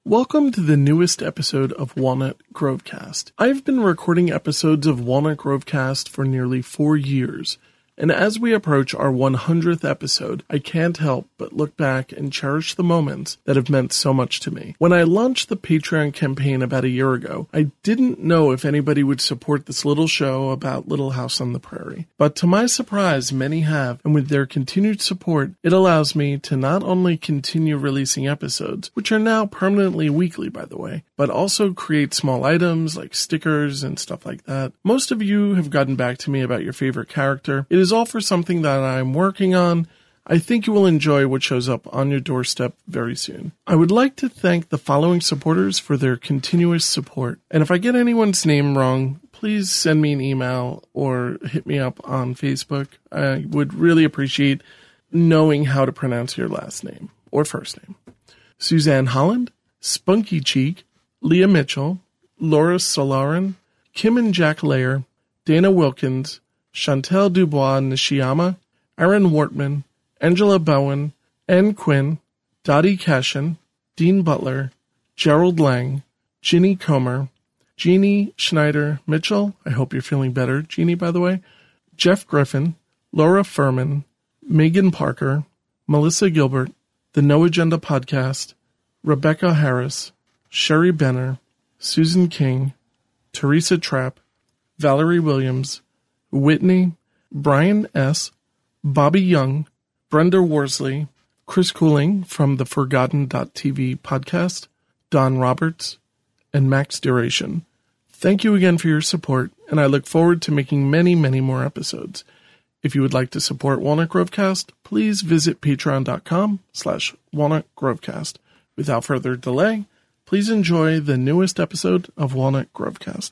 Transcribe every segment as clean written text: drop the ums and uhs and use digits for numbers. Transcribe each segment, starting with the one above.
Welcome to the newest episode of Walnut Grovecast. I've been recording episodes of Walnut Grovecast for nearly 4 years, and as we approach our 100th episode, I can't help but look back and cherish the moments that have meant so much to me. When I launched the Patreon campaign about a year ago, I didn't know if anybody would support this little show about Little House on the Prairie. But to my surprise, many have, and with their continued support, it allows me to not only continue releasing episodes, which are now permanently weekly, by the way, but also create small items like stickers and stuff like that. Most of you have gotten back to me about your favorite character. It is all for something that I'm working on. I think you will enjoy what shows up on your doorstep very soon. I would like to thank the following supporters for their continuous support. And if I get anyone's name wrong, please send me an email or hit me up on Facebook. I would really appreciate knowing how to pronounce your last name or first name. Suzanne Holland, Spunky Cheek, Leah Mitchell, Laura Solarin, Kim and Jack Layer, Dana Wilkins, Chantel Dubois Nishiyama, Aaron Wortman, Angela Bowen, Ann Quinn, Dottie Cashin, Dean Butler, Gerald Lang, Ginny Comer, Jeannie Schneider Mitchell, I hope you're feeling better, Jeannie, by the way, Jeff Griffin, Laura Furman, Megan Parker, Melissa Gilbert, the No Agenda Podcast, Rebecca Harris, Sherry Benner, Susan King, Teresa Trapp, Valerie Williams, Whitney, Brian S., Bobby Young, Brenda Worsley, Chris Cooling from the Forgotten.tv podcast, Don Roberts, and Max Duration. Thank you again for your support, and I look forward to making many, many more episodes. If you would like to support Walnut Grovecast, please visit patreon.com/Walnut Grovecast. Without further delay, please enjoy the newest episode of Walnut Grovecast.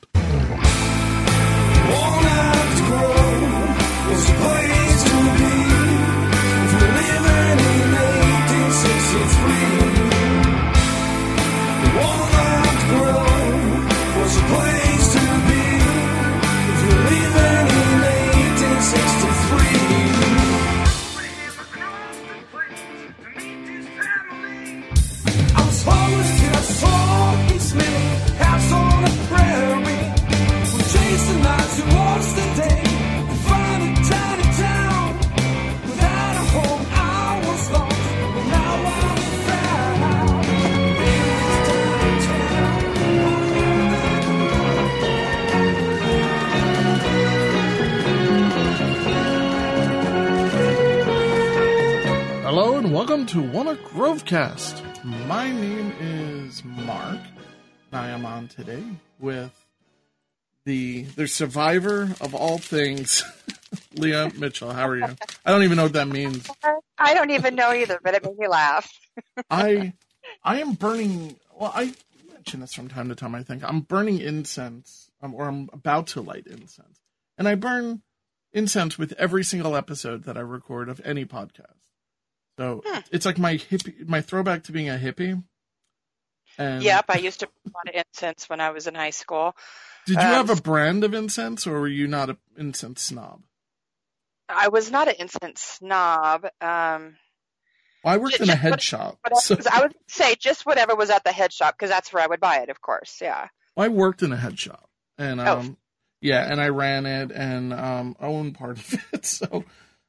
Walnut Grove was a place to be if you're living in 1863. Walnut Grove was a place to be if you're living in 1863. I was homeless till I saw his many house on the prairie. Chasing nights towards the day to find a tiny town. Without a home, I was lost, but now I'm found. In this tiny town. Hello and welcome to Walnut Grovecast. My name is Mark. I am on today with the survivor of all things, Leah Mitchell. How are you? I don't even know what that means. I don't even know either, but it made me laugh. I am burning. Well, I mention this from time to time. I think I'm burning incense, or I'm about to light incense, and I burn incense with every single episode that I record of any podcast. So it's like my throwback to being a hippie. And Yep, I used to burn a lot of incense when I was in high school. Did you have a brand of incense, or were you not an incense snob? I was not an incense snob. Well, I worked in a head shop. So. I would say just whatever was at the head shop, because that's where I would buy it, of course, yeah. Well, I worked in a head shop, and yeah, and I ran it and owned part of it. So,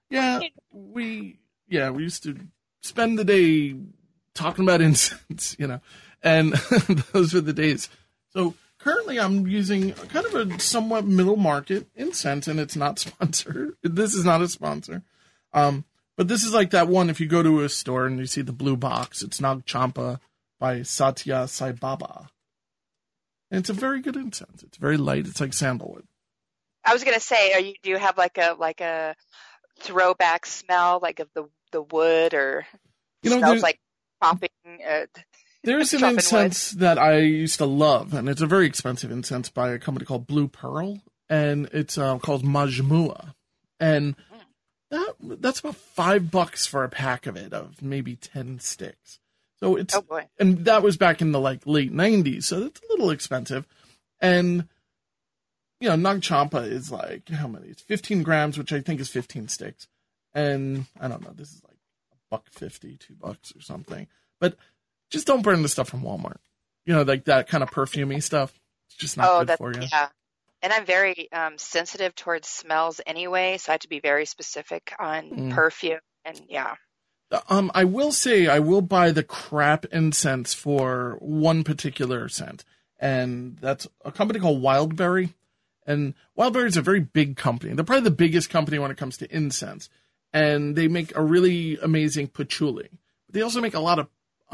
we used to spend the day talking about incense, and those were the days. So currently I'm using kind of a somewhat middle market incense, and it's not sponsored. This is not a sponsor. But this is like that one, if you go to a store and you see the blue box, it's Nag Champa by Satya Sai Baba. And it's a very good incense. It's very light. It's like sandalwood. I was going to say, do you have like a throwback smell, like of the wood, or smells like popping? There's an incense that I used to love, and it's a very expensive incense by a company called Blue Pearl, and it's called Majmua, and that's about $5 for a pack of it, of maybe 10 sticks. So it's, and that was back in the late 90s, so it's a little expensive, and Nag Champa is like, how many? It's 15 grams, which I think is 15 sticks, and I don't know, this is like $1.50, $2 or something, but just don't burn the stuff from Walmart. like that kind of perfumey stuff. It's just not good for you. Yeah. And I'm very sensitive towards smells anyway, so I have to be very specific on perfume. And yeah. I will say I will buy the crap incense for one particular scent, and that's a company called Wildberry. And Wildberry is a very big company. They're probably the biggest company when it comes to incense, and they make a really amazing patchouli. But they also make a lot of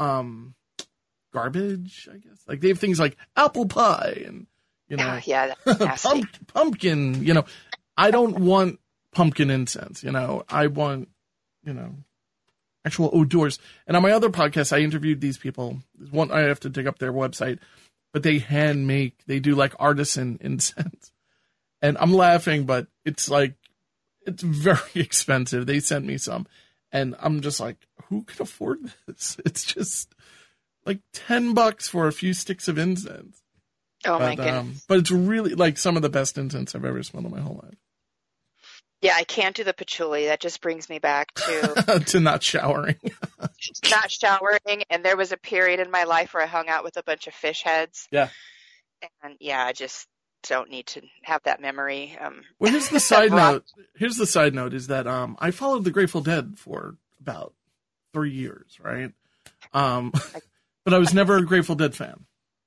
garbage, I guess. Like they have things like apple pie and that's pumpkin. I don't want pumpkin incense. I want actual odors. And on my other podcast, I interviewed these people. One, I have to dig up their website, but they do like artisan incense. And I'm laughing, but it's very expensive. They sent me some, and I'm just like, who can afford this? It's just like $10 for a few sticks of incense. Oh my goodness. But it's really like some of the best incense I've ever smelled in my whole life. Yeah, I can't do the patchouli. That just brings me back to to not showering. Not showering, and there was a period in my life where I hung out with a bunch of fish heads. Yeah. And I just don't need to have that memory. Well, here's the side note. Here's the side note is that I followed the Grateful Dead for about 3 years, right? But I was never a Grateful Dead fan.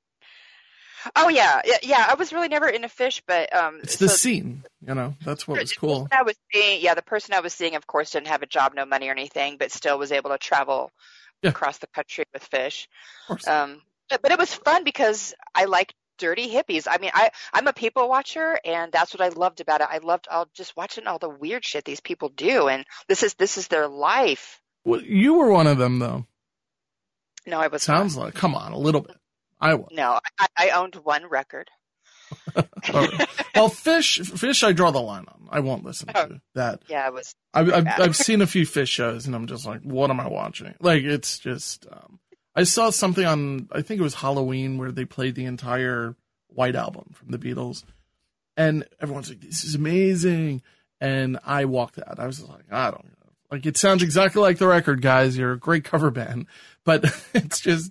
Oh yeah. I was really never into Fish, but it's the scene, that's what was cool. The person I was seeing, of course, didn't have a job, no money or anything, but still was able to travel across the country with Fish. Of course. But it was fun because I like dirty hippies. I mean, I'm a people watcher, and that's what I loved about it. I loved just watching all the weird shit these people do, and this is their life. Well, you were one of them, though. No, I was. Sounds like. Come on, a little bit. I was. No, I owned one record. Well, Fish, I draw the line on. I won't listen to that. Yeah, it was. I've seen a few Fish shows, and I'm just like, what am I watching? Like, it's just. I saw something on, I think it was Halloween, where they played the entire White Album from the Beatles, and everyone's like, "This is amazing," and I walked out. I was just like, I don't know. Like, it sounds exactly like the record, guys. You're a great cover band, but it's just.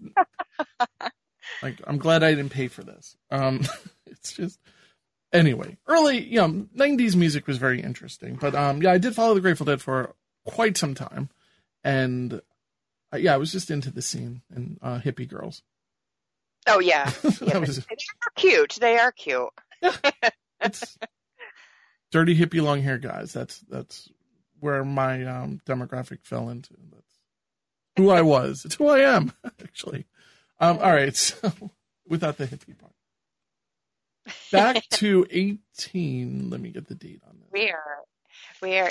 Like, I'm glad I didn't pay for this. It's just, anyway, early, 90s music was very interesting. But, I did follow the Grateful Dead for quite some time. And, I was just into the scene and hippie girls. Oh, yeah. They are cute. They are cute. Yeah. It's dirty, hippie, long hair guys. That's where my demographic fell into. That's who I was. It's who I am, actually. All right, so without the hippie part. Back to 18, let me get the date on this. We are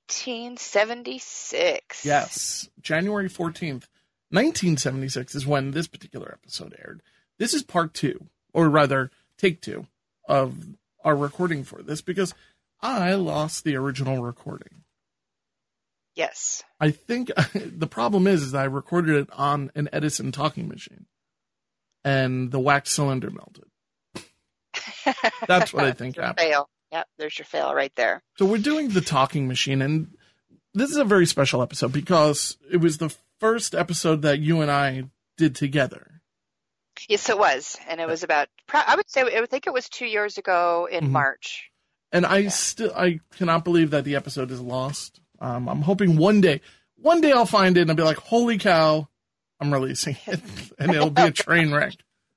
1876. Yes, January 14th, 1976 is when this particular episode aired. This is part 2, or rather, take 2 of our recording for this, because I lost the original recording. Yes. I think the problem is that I recorded it on an Edison talking machine. And the wax cylinder melted. That's what I think happened. Fail. Yep, there's your fail right there. So we're doing the talking machine, and this is a very special episode because it was the first episode that you and I did together. Yes, it was. And it was about, I think it was 2 years ago in March. And I cannot believe that the episode is lost. I'm hoping one day I'll find it and I'll be like, holy cow. I'm releasing it, and it'll be a train wreck.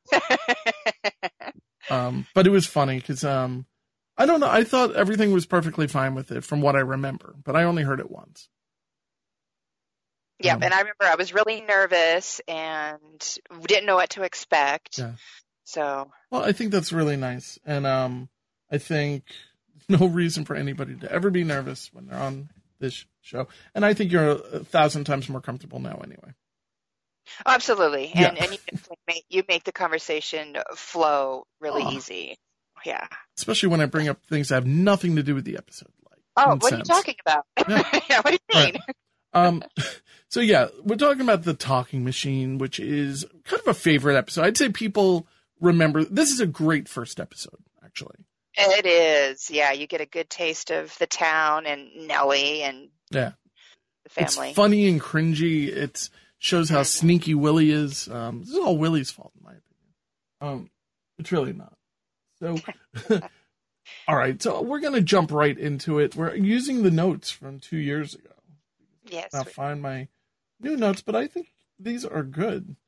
But it was funny because I don't know. I thought everything was perfectly fine with it from what I remember, but I only heard it once. Yeah, and I remember I was really nervous and didn't know what to expect. Yeah. So. Well, I think that's really nice, and I think no reason for anybody to ever be nervous when they're on this show, and I think you're 1,000 times more comfortable now, anyway. Oh, absolutely, and you make the conversation flow really easy. Yeah, especially when I bring up things that have nothing to do with the episode. Like, what are you talking about? Yeah, what do you mean? Right. So we're talking about the talking machine, which is kind of a favorite episode. I'd say people remember this is a great first episode, actually. It is. Yeah, you get a good taste of the town and Nellie and the family. It's funny and cringy. It shows how sneaky Willie is. This is all Willie's fault, in my opinion. It's really not. So, all right. So we're going to jump right into it. We're using the notes from 2 years ago. Yes. I'll find my new notes, but I think these are good.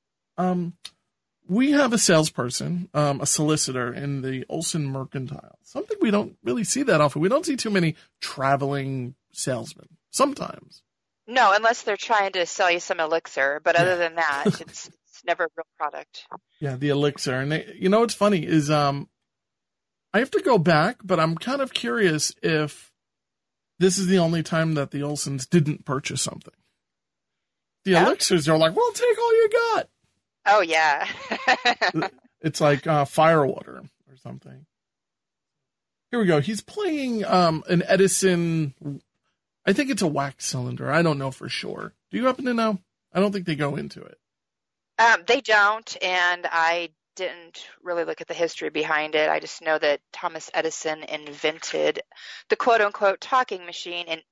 We have a salesperson, a solicitor in the Olson Mercantile. Something we don't really see that often. We don't see too many traveling salesmen. Sometimes. No, unless they're trying to sell you some elixir. But other than that, it's never a real product. Yeah, the elixir. And you know what's funny is I have to go back, but I'm kind of curious if this is the only time that the Olsons didn't purchase something. The elixirs are like, well, take all you got. Oh, yeah. It's like firewater or something. Here we go. He's playing an Edison. I think it's a wax cylinder. I don't know for sure. Do you happen to know? I don't think they go into it. They don't, and I didn't really look at the history behind it. I just know that Thomas Edison invented the quote-unquote talking machine in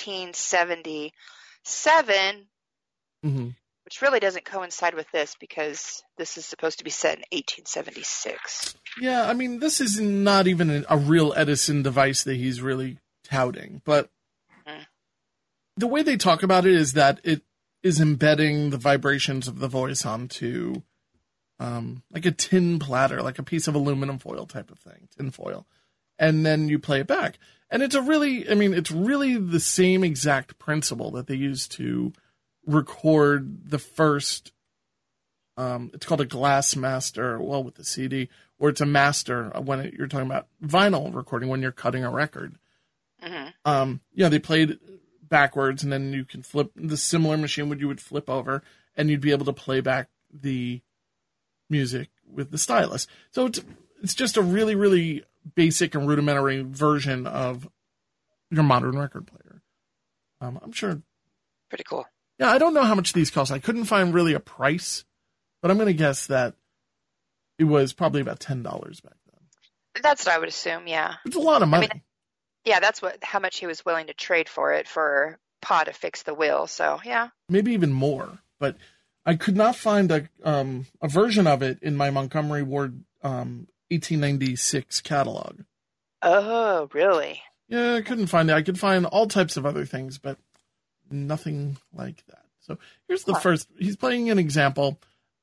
1877, which really doesn't coincide with this because this is supposed to be set in 1876. Yeah, I mean, this is not even a real Edison device that he's really touting, but the way they talk about it is that it is embedding the vibrations of the voice onto like a tin platter, like a piece of aluminum foil type of thing, tin foil, and then you play it back. And it's it's really the same exact principle that they use to record the first, it's called a glass master, well, with the CD, or it's a master when you're talking about vinyl recording, when you're cutting a record. They played backwards, and then you can flip the similar machine you would flip over, and you'd be able to play back the music with the stylus. So it's just a really, really basic and rudimentary version of your modern record player. I'm sure. Pretty cool. Yeah, I don't know how much these cost. I couldn't find really a price, but I'm going to guess that it was probably about $10 back then. That's what I would assume, yeah. It's a lot of money. Yeah, that's how much he was willing to trade for it for Pa to fix the wheel. So, yeah. Maybe even more, but I could not find a version of it in my Montgomery Ward 1896 catalog. Oh, really? Yeah, I couldn't find it. I could find all types of other things, but nothing like that. So here's the first. He's playing an example.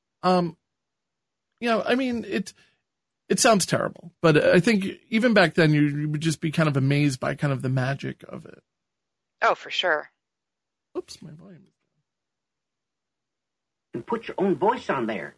It sounds terrible, but I think even back then you would just be kind of amazed by kind of the magic of it. Oh, for sure. Oops, my volume is down. And put your own voice on there.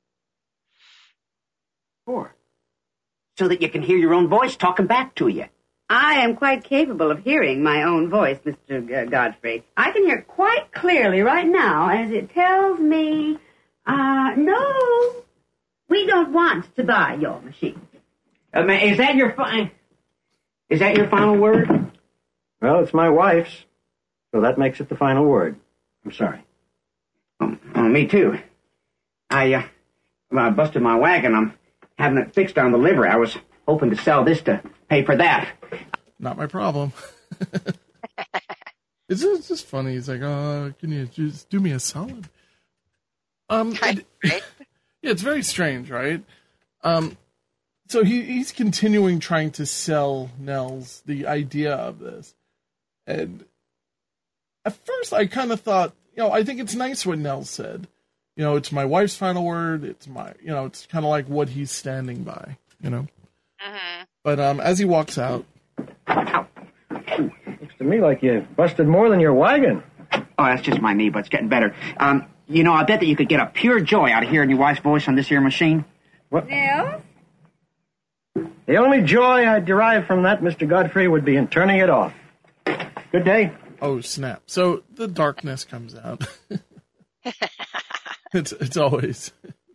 So that you can hear your own voice talking back to you. I am quite capable of hearing my own voice, Mr. Godfrey. I can hear quite clearly right now as it tells me, no, we don't want to buy your machine. Is that your final word? Well, it's my wife's, so that makes it the final word. I'm sorry. Me too. I busted my wagon. I'm having it fixed on the livery. I was hoping to sell this to pay for that. Not my problem. It's just funny. He's like, can you just do me a solid? Yeah, it's very strange, right? So he's continuing trying to sell Nels the idea of this. And at first I kind of thought, I think it's nice what Nels said. It's my wife's final word. It's it's kind of like what he's standing by, But as he walks out. Looks to me like you busted more than your wagon. Oh, that's just my knee, but it's getting better. I bet that you could get a pure joy out of hearing your wife's voice on this here machine. What? Nels? The only joy I'd derive from that, Mr. Godfrey, would be in turning it off. Good day. Oh, snap. So the darkness comes out. It's always.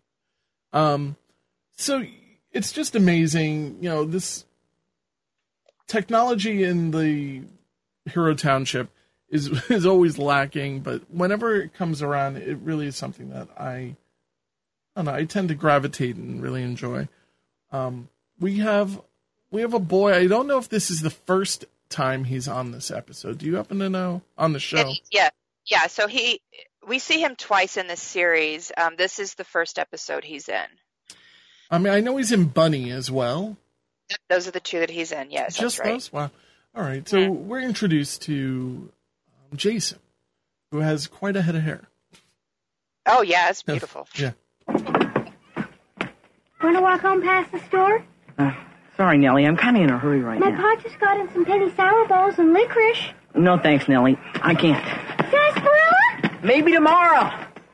So it's just amazing, this technology in the Hero Township is always lacking, but whenever it comes around, it really is something that I tend to gravitate and really enjoy. We have a boy. I don't know if this is the first time he's on this episode. Do you happen to know? On the show? Yeah. So we see him twice in this series. This is the first episode he's in. I mean, I know he's in Bunny as well. Those are the two that he's in. Yes, Just that's right. those? Wow. All right. So we're introduced to Jason, who has quite a head of hair. Oh, yeah, it's beautiful. Yeah. Want to walk home past the store? Sorry, Nellie. I'm kind of in a hurry right My now. pa just got in some penny sour balls and licorice. No, thanks, Nellie. I can't. Sarsaparilla? Maybe tomorrow.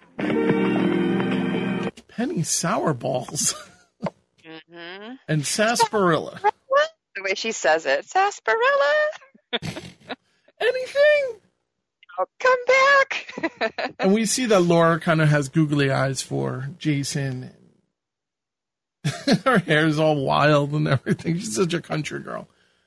Penny sour balls Mm-hmm. and sarsaparilla. The way she says it. Sarsaparilla. Anything? Oh, come back. And we see that Laura kind of has googly eyes for Jason. And her hair's all wild and everything. She's such a country girl.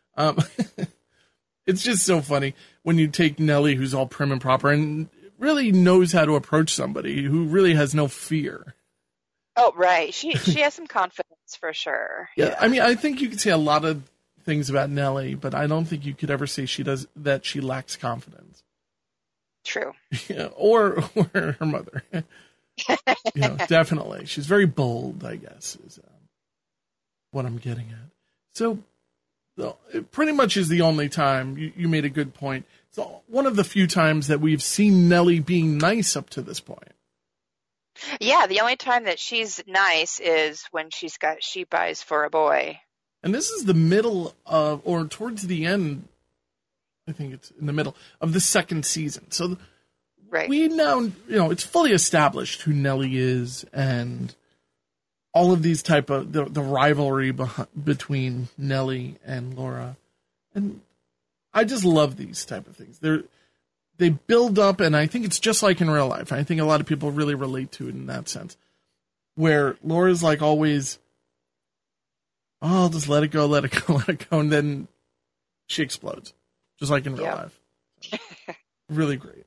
It's just so funny when you take Nellie, who's all prim and proper and really knows how to approach somebody who really has no fear. Oh, right. She has some confidence for sure. Yeah, I mean, I think you could say a lot of things about Nellie, but I don't think you could ever say that she lacks confidence. True. Yeah, or her mother. Definitely. She's very bold, I guess, is what I'm getting at. So, it pretty much is the only time, you made a good point. It's one of the few times that we've seen Nellie being nice up to this point. Yeah, the only time that she's nice is when she buys for a boy. And this is the middle of, or towards the end, I think it's in the middle of the second season. So Right. we now, it's fully established who Nellie is and all of these type of, the rivalry between Nellie and Laura. And I just love these type of things. They build up, and I think it's just like in real life. I think a lot of people really relate to it in that sense, where Laura's like always, oh, I'll just let it go, let it go, let it go, and then she explodes, just like in real life. So, really great.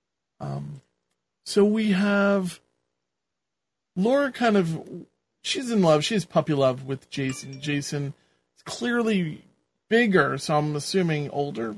So we have Laura she's in love, she has puppy love with Jason. Jason is clearly bigger, so I'm assuming older.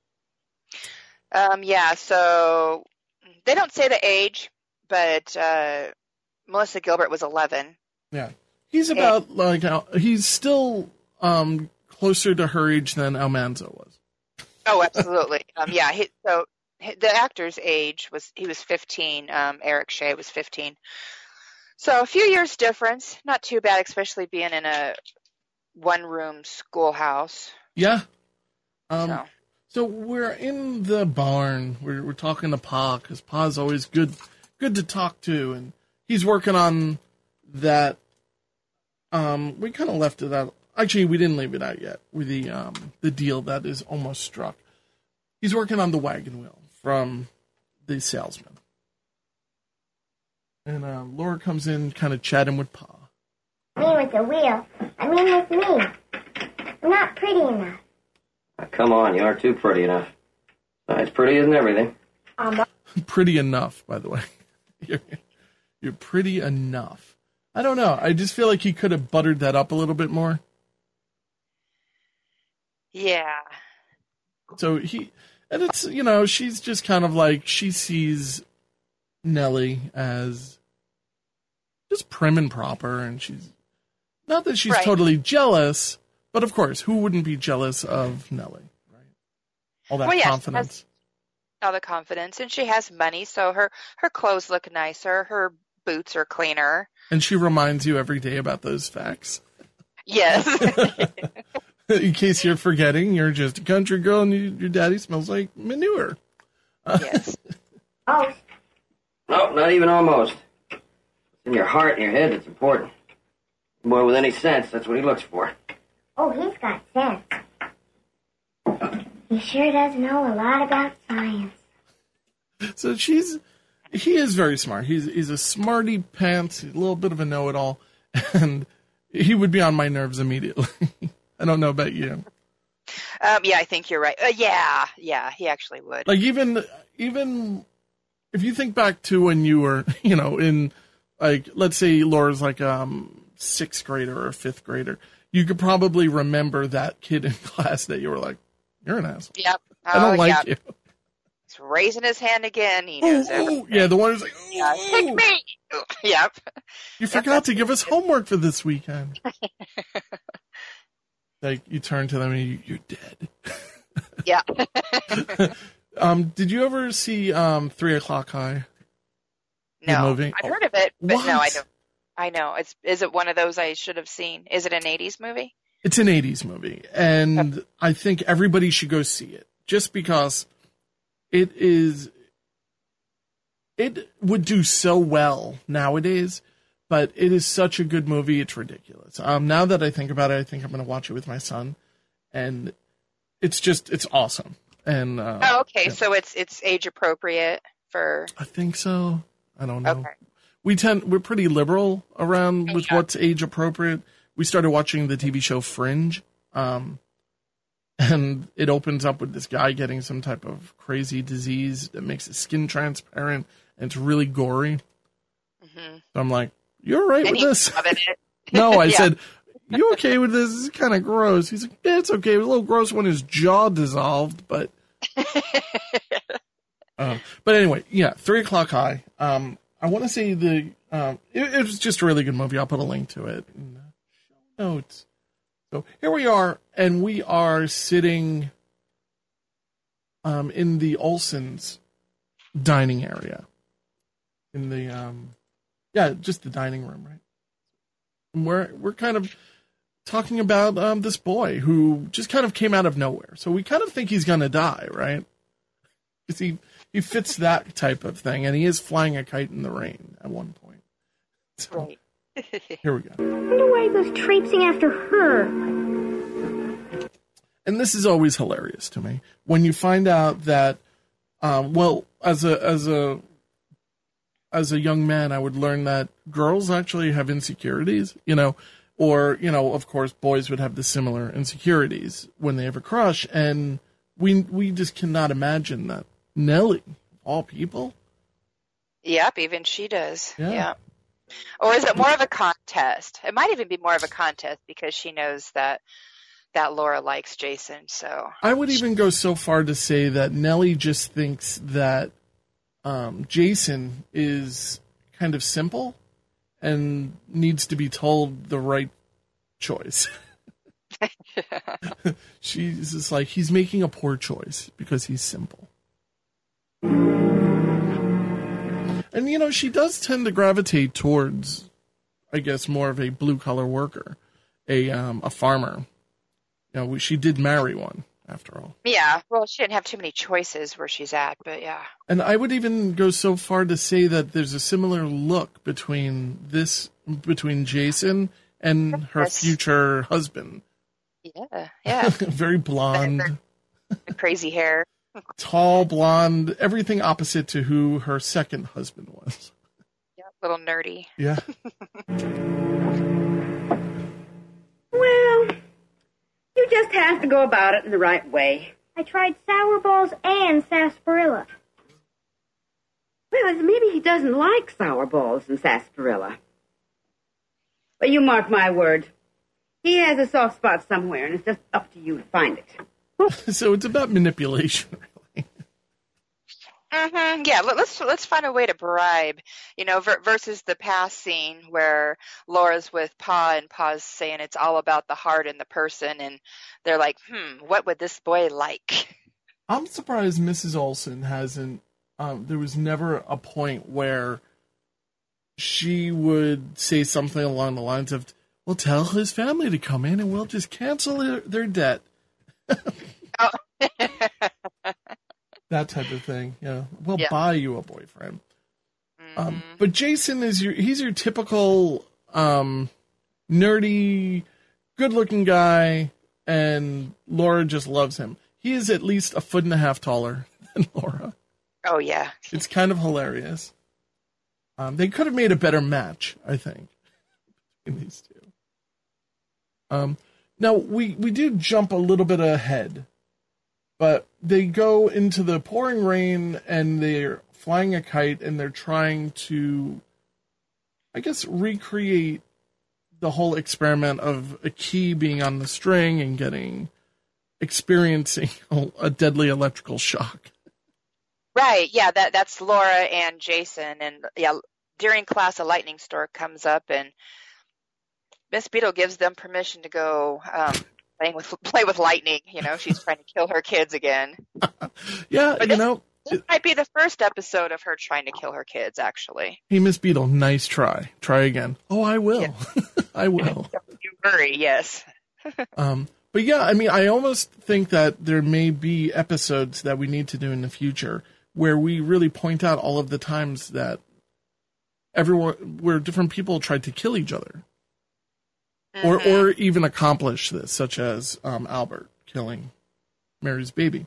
Yeah, so they don't say the age, but Melissa Gilbert was 11. Yeah. He's about, he's still closer to her age than Almanzo was. Oh, absolutely. The actor's age was 15. Eric Shea was 15. So a few years difference, not too bad, especially being in a one-room schoolhouse. Yeah. So we're in the barn. We're talking to Pa, because Pa's always good to talk to, and he's working on that. We kind of left it out. Actually, we didn't leave it out yet with the deal that is almost struck. He's working on the wagon wheel from the salesman. And Laura comes in kind of chatting with Pa. Me with the wheel. I mean with me. I'm not pretty enough. Come on, you are too pretty enough. It's pretty isn't everything. Pretty enough, by the way. You're pretty enough. I don't know. I just feel like he could have buttered that up a little bit more. Yeah. So it's, she's just kind of like, she sees Nellie as just prim and proper, and she's, not that she's totally jealous, but of course, who wouldn't be jealous of Nellie, right? All that confidence. All the confidence, and she has money, so her clothes look nicer, her boots are cleaner. And she reminds you every day about those facts. Yes. In case you're forgetting, you're just a country girl and your daddy smells like manure. Yes. Oh. No, not even almost. It's in your heart and your head that's important. A boy with any sense, that's what he looks for. Oh, he's got sense. He sure does know a lot about science. So he is very smart. He's a smarty pants, he's a little bit of a know-it-all, and he would be on my nerves immediately. I don't know about you. Yeah, I think you're right. Yeah, he actually would. Like even if you think back to when you were, in like, let's say Laura's like sixth grader or fifth grader, you could probably remember that kid in class that you were like, you're an asshole. Yep. I don't like you. He's raising his hand again. He knows everything. Yeah, the one who's like, Yeah, pick me. Yep. You forgot to give us homework for this weekend. Like, you turn to them and you're dead. Yeah. Did you ever see 3 O'Clock High? The No. movie? I've heard of it, but What? no, I don't. I know. Is it one of those I should have seen? Is it an 80s movie? It's an 80s movie, and I think everybody should go see it, just because it would do so well nowadays, but it is such a good movie, it's ridiculous. Now that I think about it, I think I'm going to watch it with my son, and it's awesome. And okay. yeah. So it's age appropriate for. I think so. I don't know. Okay. We're pretty liberal around with Yeah. what's age appropriate. We started watching the TV show Fringe, and it opens up with this guy getting some type of crazy disease that makes his skin transparent, and it's really gory. Mm-hmm. So I'm like, "You're right with this?" It. No, I Yeah. said, "You okay with this? This is kind of gross." He's like, "Yeah, it's okay. It was a little gross when his jaw dissolved, but." But anyway, yeah, 3 O'Clock High. I want to say it was just a really good movie. I'll put a link to it in the show notes. So here we are, and we are sitting in the Olsen's dining area. In the just the dining room, right? And we're kind of talking about this boy who just kind of came out of nowhere. So we kind of think he's gonna die, right? Because he fits that type of thing, and he is flying a kite in the rain at one point. So, Right. here we go. I wonder why he goes traipsing after her. And this is always hilarious to me when you find out that, as a young man, I would learn that girls actually have insecurities, or of course, boys would have the similar insecurities when they have a crush, and we just cannot imagine that Nellie, of all people. Yep, even she does. Yeah. Yeah. Or is it more of a contest? It might even be more of a contest because she knows that Laura likes Jason. So I would even go so far to say that Nellie just thinks that Jason is kind of simple and needs to be told the right choice. She's just like, he's making a poor choice because he's simple. And, she does tend to gravitate towards, I guess, more of a blue-collar worker, a farmer. She did marry one, after all. yeah, well, she didn't have too many choices where she's at, but yeah. And I would even go so far to say that there's a similar look between Jason and her Yes. future husband. Yeah. Very blonde, The crazy hair. tall, blonde, everything opposite to who her second husband was. Yeah, a little nerdy. Yeah. Well, you just have to go about it in the right way. I tried sour balls and sarsaparilla. Well, maybe he doesn't like sour balls and sarsaparilla. But you mark my word. He has a soft spot somewhere, and it's just up to you to find it. So it's about manipulation, really. Mm-hmm. Yeah, let's find a way to bribe, versus the past scene where Laura's with Pa and Pa's saying it's all about the heart and the person, and they're like, what would this boy like? I'm surprised Mrs. Olsen hasn't. There was never a point where she would say something along the lines of, "Well, tell his family to come in, and we'll just cancel their debt." Oh. That type of thing. Yeah, we'll Yeah. buy you a boyfriend. But Jason he's your typical nerdy, good-looking guy, and Laura just loves him. He is at least 1.5 feet taller than Laura. Oh, yeah. It's kind of hilarious. They could have made a better match, I think, between these two. Now, we do jump a little bit ahead, but they go into the pouring rain, and they're flying a kite, and they're trying to, I guess, recreate the whole experiment of a key being on the string and experiencing a deadly electrical shock. Right. Yeah, that's Laura and Jason. And yeah, during class, a lightning stork comes up, and Miss Beadle gives them permission to go play with lightning. She's trying to kill her kids again. Yeah, But this might be the first episode of her trying to kill her kids, actually. hey, Miss Beadle, nice try. Try again. Oh, I will. Yeah. I will. You worry, yes. But yeah, I mean, I almost think that there may be episodes that we need to do in the future where we really point out all of the times that where different people tried to kill each other. Or even accomplish this, such as Albert killing Mary's baby.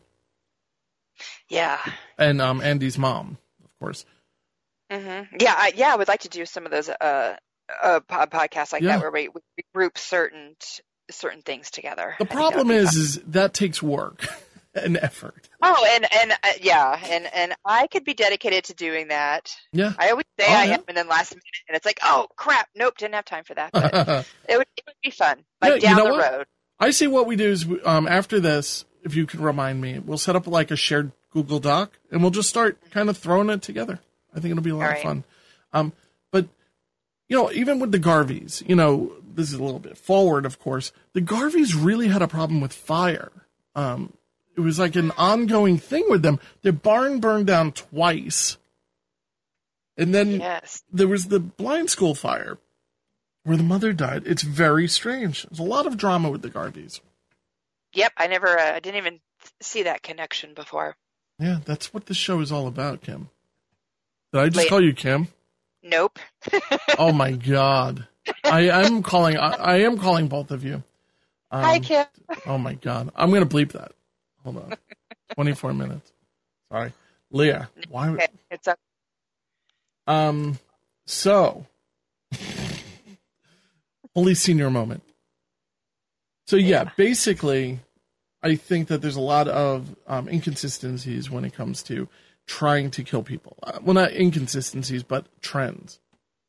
Yeah. And Andy's mom, of course. Mm-hmm. Yeah, I would like to do some of those podcasts like that where we group certain things together. The problem is that takes work and effort. Oh, and I could be dedicated to doing that. Yeah. I always say I am, and then last minute, and it's like, oh crap, nope, didn't have time for that. But it would be fun, down the road. I see what we do is after this, if you could remind me, we'll set up like a shared Google Doc, and we'll just start kind of throwing it together. I think it'll be a lot of fun. But even with the Garveys, this is a little bit forward, of course. The Garveys really had a problem with fire. It was like an ongoing thing with them. Their barn burned down twice. And then there was the blind school fire where the mother died. It's very strange. There's a lot of drama with the Garveys. Yep, I didn't even see that connection before. Yeah, that's what this show is all about, Kim. Did I just call you Kim? Nope. Oh my God. I am calling both of you. Hi, Kim. Oh my God. I'm going to bleep that. Hold on. 24 minutes. Sorry. Leah, why? Okay, it's up. So, only senior moment. So yeah, basically, I think that there's a lot of inconsistencies when it comes to trying to kill people. Well, not inconsistencies, but trends.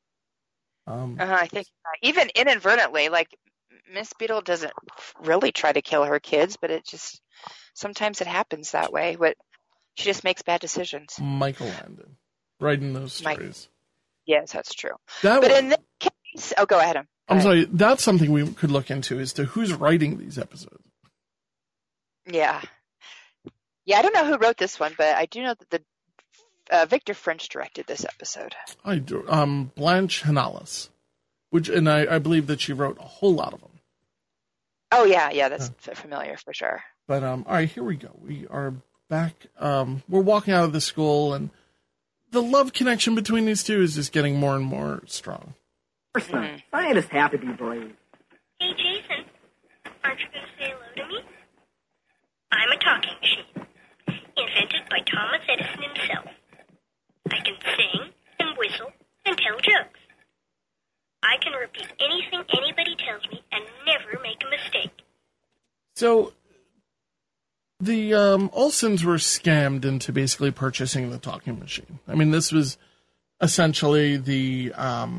I think even inadvertently, like Miss Beadle doesn't really try to kill her kids, but it just sometimes it happens that way. But she just makes bad decisions. Michael Landon, writing those stories. Yes, that's true. In this case, go ahead. I'm sorry. That's something we could look into as to who's writing these episodes. Yeah. I don't know who wrote this one, but I do know that Victor French directed this episode. I do. Blanche Hanalis, and I believe that she wrote a whole lot of them. Oh yeah, that's familiar for sure. But all right, here we go. We are back. We're walking out of the school, and the love connection between these two is just getting more and more strong. Scientists have to be brave. Hey, Jason, aren't you going to say hello to me? I'm a talking machine, invented by Thomas Edison himself. I can sing and whistle and tell jokes. I can repeat anything anybody tells me and never make a mistake. So, the Olsens were scammed into basically purchasing the talking machine. I mean, this was essentially the...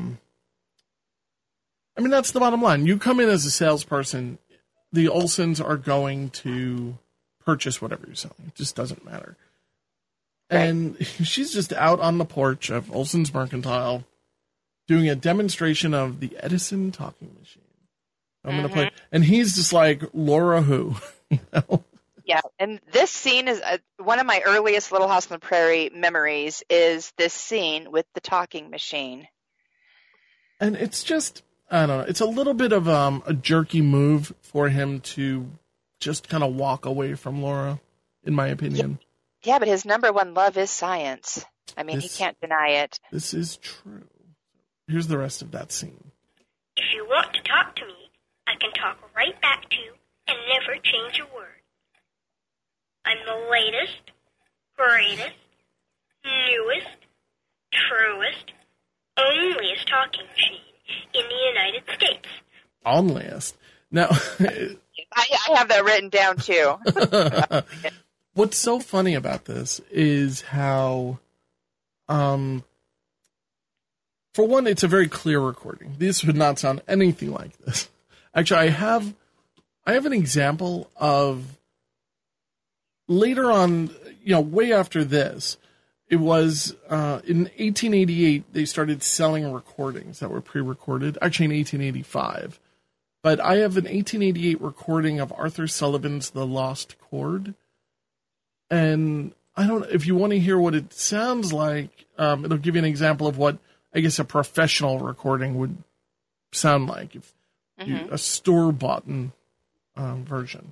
that's the bottom line. You come in as a salesperson, the Olsens are going to purchase whatever you're selling. It just doesn't matter. Right. And she's just out on the porch of Olsen's Mercantile doing a demonstration of the Edison talking machine. I'm going to play. And he's just like, Laura who? Yeah, and this scene is one of my earliest Little House on the Prairie memories is this scene with the talking machine. And it's just... I don't know. It's a little bit of a jerky move for him to just kind of walk away from Laura, in my opinion. Yeah, but his number one love is science. I mean, he can't deny it. This is true. Here's the rest of that scene. If you want to talk to me, I can talk right back to you and never change a word. I'm the latest, greatest, newest, truest, onlyest talking machine in the United States. Onlyest. Now, I have that written down too. What's so funny about this is how, for one, it's a very clear recording. This would not sound anything like this. Actually, I have an example of later on, way after this, It was in 1888 they started selling recordings that were pre-recorded. Actually, in 1885. But I have an 1888 recording of Arthur Sullivan's The Lost Chord. And I don't, if you want to hear what it sounds like, it'll give you an example of what I guess a professional recording would sound like, if a store-bought version.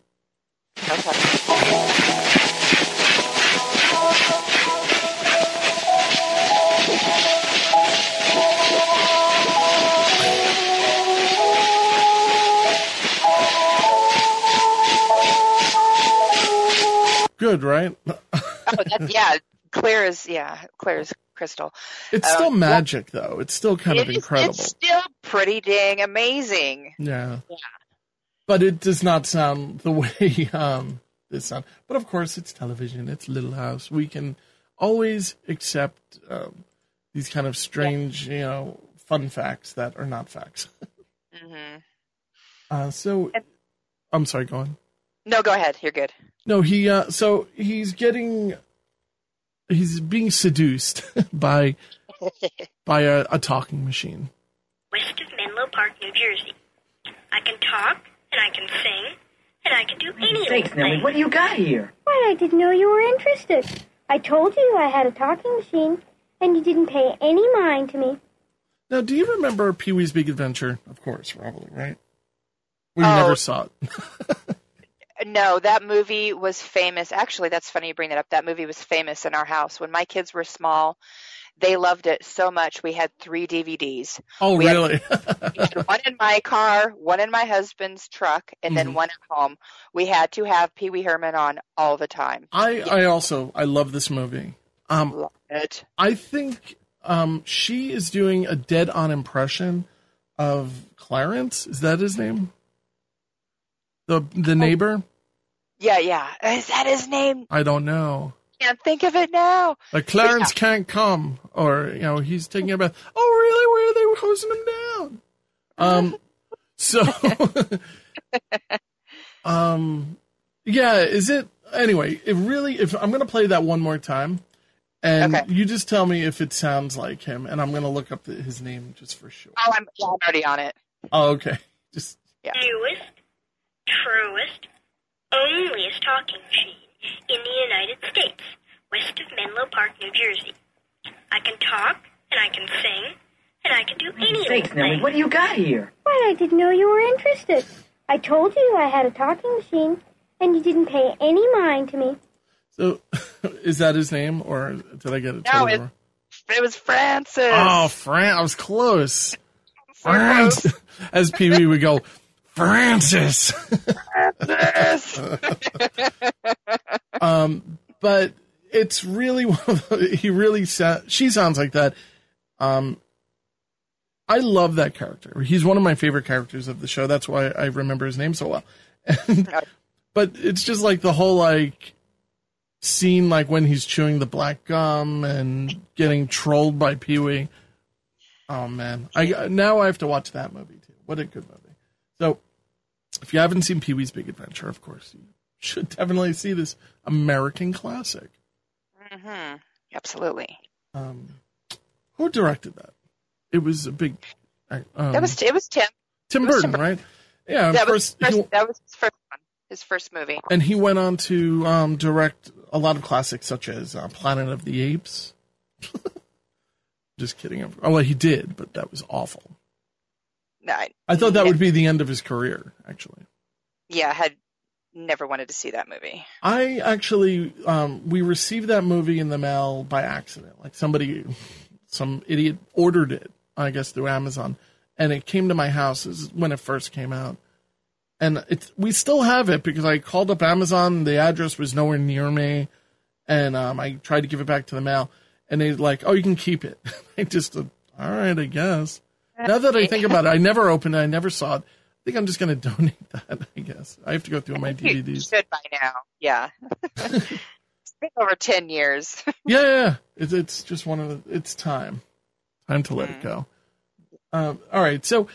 Good, right? Clear as crystal. It's still magic, though. It's still kind of incredible. It's still pretty dang amazing. Yeah. But it does not sound the way this sound. But of course, it's television. It's Little House. We can always accept these kind of strange, fun facts that are not facts. So, I'm sorry. Go on. No, go ahead. You're good. No, so he's being seduced by a talking machine. West of Menlo Park, New Jersey. I can talk, and I can sing, and I can do any old Thanks, Nellie. thing. What do you got here? Why, I didn't know you were interested. I told you I had a talking machine, and you didn't pay any mind to me. Now, do you remember Pee-wee's Big Adventure? Of course, probably, right? We never saw it. No, that movie was famous. Actually, that's funny you bring that up. That movie was famous in our house. When my kids were small, they loved it so much. We had 3 DVDs. Oh, really? We had one in my car, one in my husband's truck, and then one at home. We had to have Pee Wee Herman on all the time. I love this movie. Love it. I think she is doing a dead-on impression of Clarence. Is that his name? The neighbor? Yeah. Is that his name? I don't know. Can't think of it now. Like Clarence can't come, or he's taking a bath. Oh, really? Where are they hosing him down? Yeah. Is it anyway? If I'm gonna play that one more time, and you just tell me if it sounds like him, and I'm gonna look up his name just for sure. Oh, I'm already on it. Oh, okay. Just Newest, truest, onlyest talking machine in the United States, west of Menlo Park, New Jersey. I can talk, and I can sing, and I can do any old Thanks, Nellie. thing. What do you got here? Why, I didn't know you were interested. I told you I had a talking machine, and you didn't pay any mind to me. so, is that his name, or did I get it? No, totally wrong? It was Francis. Oh, I was close. Francis. As Pee Wee would go, Francis. But it's really she sounds like that. I love that character. He's one of my favorite characters of the show. That's why I remember his name so well. But it's just like the whole scene, like when he's chewing the black gum and getting trolled by Pee Wee. Oh man, now I have to watch that movie too. What a good movie. So, if you haven't seen Pee Wee's Big Adventure, of course, you should definitely see this American classic. Mm-hmm. Absolutely. Who directed that? It was a big. It was Tim. Tim Burton, right? Yeah, that was his first one. His first movie. And he went on to direct a lot of classics, such as Planet of the Apes. Just kidding. Oh, well, he did, but that was awful. No, I thought that would be the end of his career, actually. Yeah, I had never wanted to see that movie. I actually, we received that movie in the mail by accident. Like some idiot ordered it, I guess, through Amazon. And it came to my house. This is when it first came out. And we still have it because I called up Amazon. The address was nowhere near me. And I tried to give it back to the mail. And they're like, oh, you can keep it. I just, all right, I guess. Now that I think about it, I never opened it. I never saw it. I think I'm just going to donate that, I guess. I have to go through my DVDs. You should by now. Yeah. It's been over 10 years. Yeah. It's just it's time. Time to let it go. All right. So,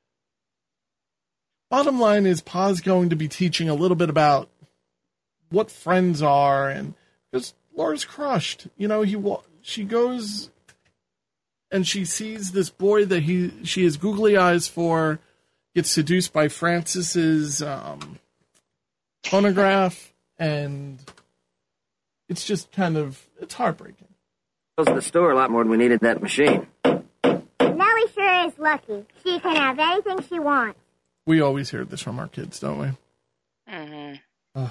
bottom line is Pa's going to be teaching a little bit about what friends are, and because Laura's crushed. she goes and she sees this boy that she has googly eyes for, gets seduced by Francis's phonograph, and it's just it's heartbreaking. Goes to the store a lot more than we needed that machine. Nellie sure is lucky. She can have anything she wants. We always hear this from our kids, don't we? Mm-hmm. Oh,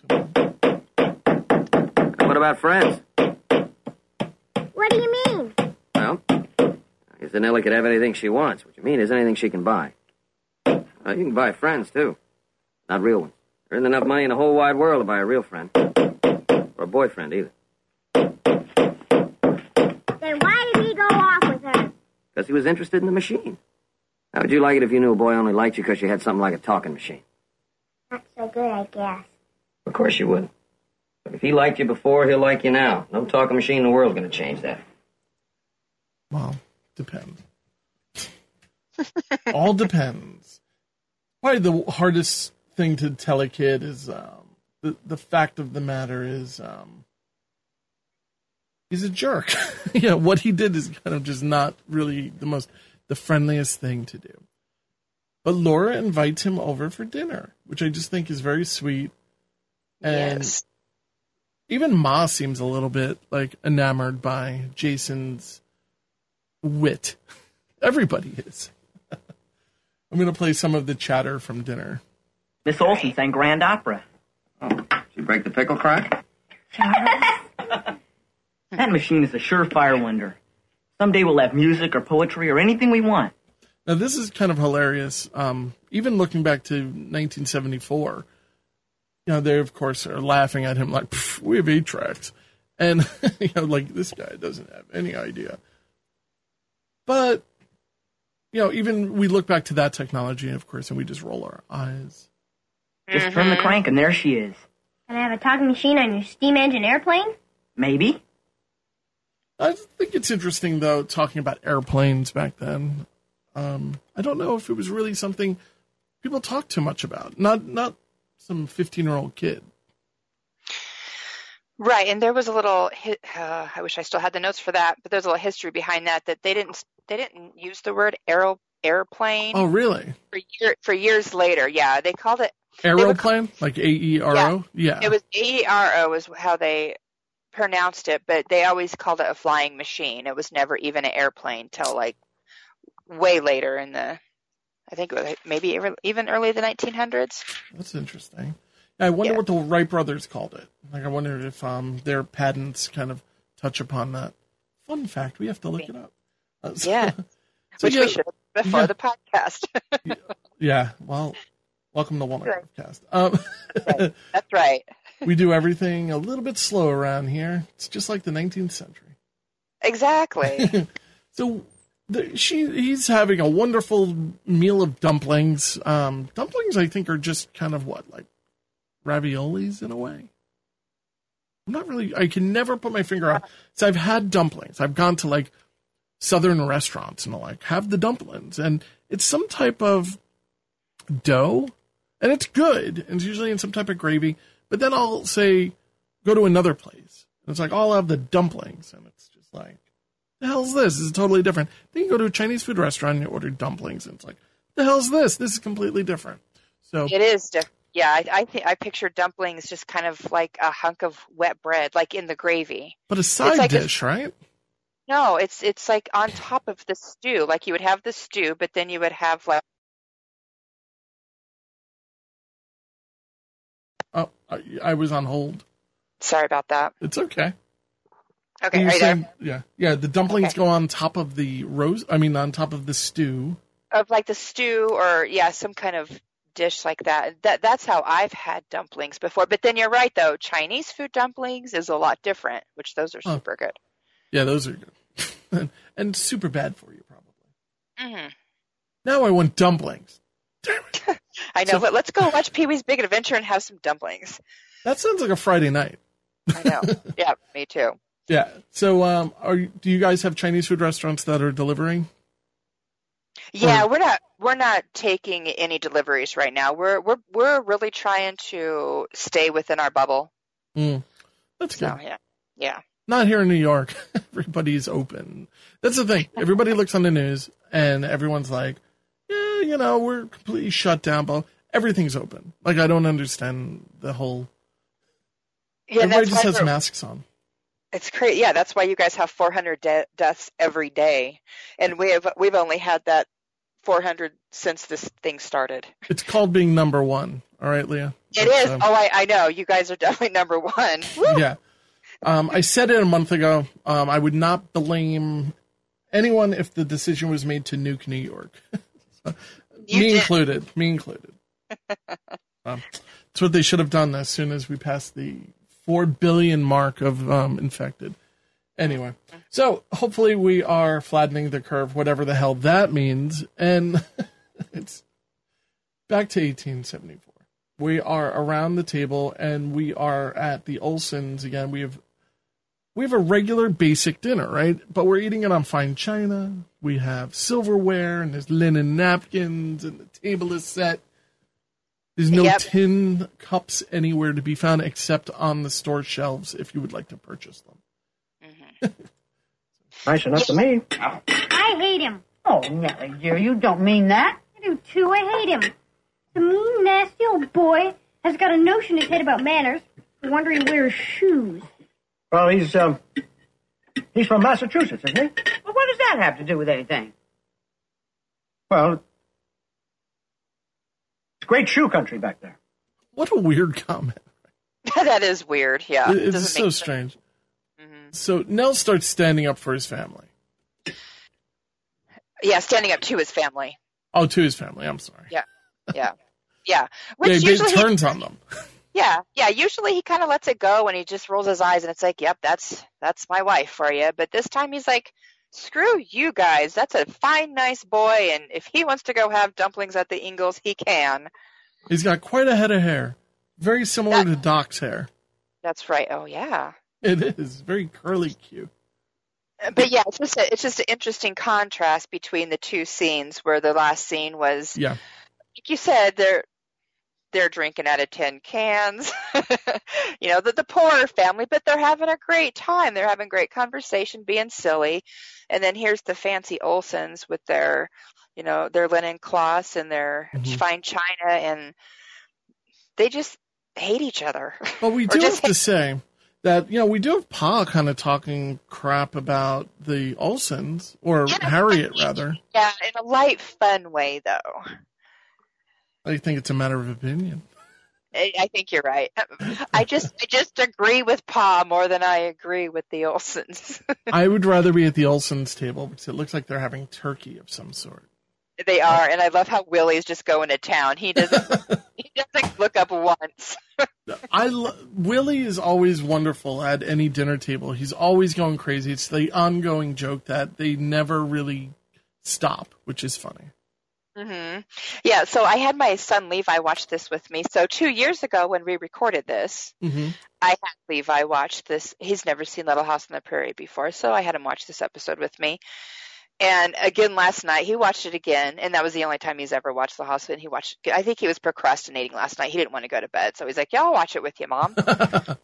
What about friends? What do you mean? Well, I guess Nellie could have anything she wants. What you mean is anything she can buy. You can buy friends, too. Not real ones. There isn't enough money in the whole wide world to buy a real friend. Or a boyfriend, either. Then why did he go off with her? Because he was interested in the machine. How would you like it if you knew a boy only liked you because you had something like a talking machine? Not so good, I guess. Of course you wouldn't. But if he liked you before, he'll like you now. No talking machine in the world's going to change that. Well, depends. All depends. Probably the hardest thing to tell a kid is the fact of the matter is he's a jerk. Yeah, what he did is kind of just not really the friendliest thing to do. But Laura invites him over for dinner, which I just think is very sweet. And Yes. even Ma seems a little bit enamored by Jason's wit. Everybody is. I'm going to play some of the chatter from dinner. Miss Olson sang Grand Opera. Oh, did you break the pickle crack? That machine is a surefire wonder. Someday we'll have music or poetry or anything we want. Now, this is kind of hilarious. Even looking back to 1974, they, of course, are laughing at him like, we have 8 tracks. And, this guy doesn't have any idea. But, even we look back to that technology, of course, and we just roll our eyes. Just turn the crank and there she is. Can I have a talking machine on your steam engine airplane? Maybe. I think it's interesting, though, talking about airplanes back then. I don't know if it was really something people talked too much about. Not some 15-year-old kid. Right, and there was a little. I wish I still had the notes for that, but there's a little history behind that they didn't use the word airplane. Oh, really? For years later, yeah, they called it Aeroplane, like AERO. Yeah, it was AERO is how they pronounced it, but they always called it a flying machine. It was never even an airplane till way later in the. I think it was maybe even early the 1900s. That's interesting. I wonder what the Wright brothers called it. I wonder if their patents kind of touch upon that. Fun fact, we have to look it up. Which we should have before the podcast. Yeah, well, welcome to Walnut Cast. That's right. We do everything a little bit slow around here. It's just like the 19th century. Exactly. So he's having a wonderful meal of dumplings. Dumplings, I think, are just kind of like raviolis in a way. I'm not really, I can never put my finger on. So I've had dumplings. I've gone to southern restaurants and have the dumplings, and it's some type of dough, and it's good. And it's usually in some type of gravy. But then I'll say, go to another place, and it's I'll have the dumplings, and it's just the hell's this? This is totally different. Then you go to a Chinese food restaurant and you order dumplings, and it's the hell's this? This is completely different. So it is different. Yeah, I picture dumplings just kind of like a hunk of wet bread, in the gravy. But a side dish, right? No, it's on top of the stew. You would have the stew, but then you would have Oh, I was on hold. Sorry about that. It's okay. Okay, are you there? Yeah. The dumplings go on top of the on top of the stew. Of the stew, or some kind of dish like that. That's how I've had dumplings before. But then you're right, though. Chinese food dumplings is a lot different, which those are super good. Yeah, those are good. and super bad for you, probably. Mm-hmm. Now I want dumplings. Damn it. I know, but let's go watch Pee-wee's Big Adventure and have some dumplings. That sounds like a Friday night. I know. Yeah, me too. Yeah. So, do you guys have Chinese food restaurants that are delivering? Yeah, we're not taking any deliveries right now. We're really trying to stay within our bubble. That's good. So, yeah. Not here in New York. Everybody's open. That's the thing. Everybody looks on the news and everyone's like, yeah, you know, we're completely shut down, but everything's open. Like, I don't understand the whole... Yeah, everybody that's just why has we're- masks on. It's crazy. Yeah, that's why you guys have 400 deaths every day, and we've only had that 400 since this thing started. It's called being number one. All right, Leah? It is. I know. You guys are definitely number one. Woo! Yeah. I said it a month ago. I would not blame anyone if the decision was made to nuke New York. Me included. That's what they should have done as soon as we passed the 4 billion mark of infected. Anyway, so hopefully we are flattening the curve, whatever the hell that means. And it's back to 1874. We are around the table, and we are at the Olsons again. We have a regular basic dinner, right? But we're eating it on fine china. We have silverware, and there's linen napkins, and the table is set. There's no tin cups anywhere to be found except on the store shelves if you would like to purchase them. Nice enough to me. I hate him. Oh, Nellie, dear, you don't mean that. I do too. I hate him. The mean, nasty old boy has got a notion in his head about manners. I wonder he wears shoes. Well, he's from Massachusetts, isn't he? Well, what does that have to do with anything? Well, it's great shoe country back there. What a weird comment. That is weird. Yeah, It's doesn't so make strange. So Nell starts standing up for his family. Yeah, standing up to his family. Oh, to his family. I'm sorry. Yeah. Yeah, Which he usually turns on them. Yeah. Usually he kind of lets it go and he just rolls his eyes and it's like, yep, that's my wife for you. But this time he's like, screw you guys. That's a fine, nice boy, and if he wants to go have dumplings at the Ingalls, he can. He's got quite a head of hair, very similar to Doc's hair. That's right. Oh yeah. It is very curly, cute. But yeah, it's just an interesting contrast between the two scenes. Where the last scene was, Yeah. like you said, they're drinking out of tin cans. You know, the poorer family, but they're having a great time. They're having great conversation, being silly. And then here's the fancy Olsons with their, you know, their linen cloths and their fine china, and they just hate each other. Well, we do have to say that, you know, we do have Pa kind of talking crap about the Olsons, or Harriet, rather. Yeah, in a light, fun way, though. I think it's a matter of opinion. I think you're right. I just agree with Pa more than I agree with the Olsons. I would rather be at the Olsons table because it looks like they're having turkey of some sort. They are, and I love how Willie's just going to town. He doesn't look up once. Willie is always wonderful at any dinner table. He's always going crazy. It's the ongoing joke that they never really stop, which is funny. Mm-hmm. Yeah, so I had my son Levi watch this with me. So 2 years ago when we recorded this, I had Levi watch this. He's never seen Little House on the Prairie before, so I had him watch this episode with me. And again last night, he watched it again, and that was the only time he's ever watched The House. And he watched. I think he was procrastinating last night. He didn't want to go to bed, so he's like, "Yeah, I'll watch it with you, Mom." And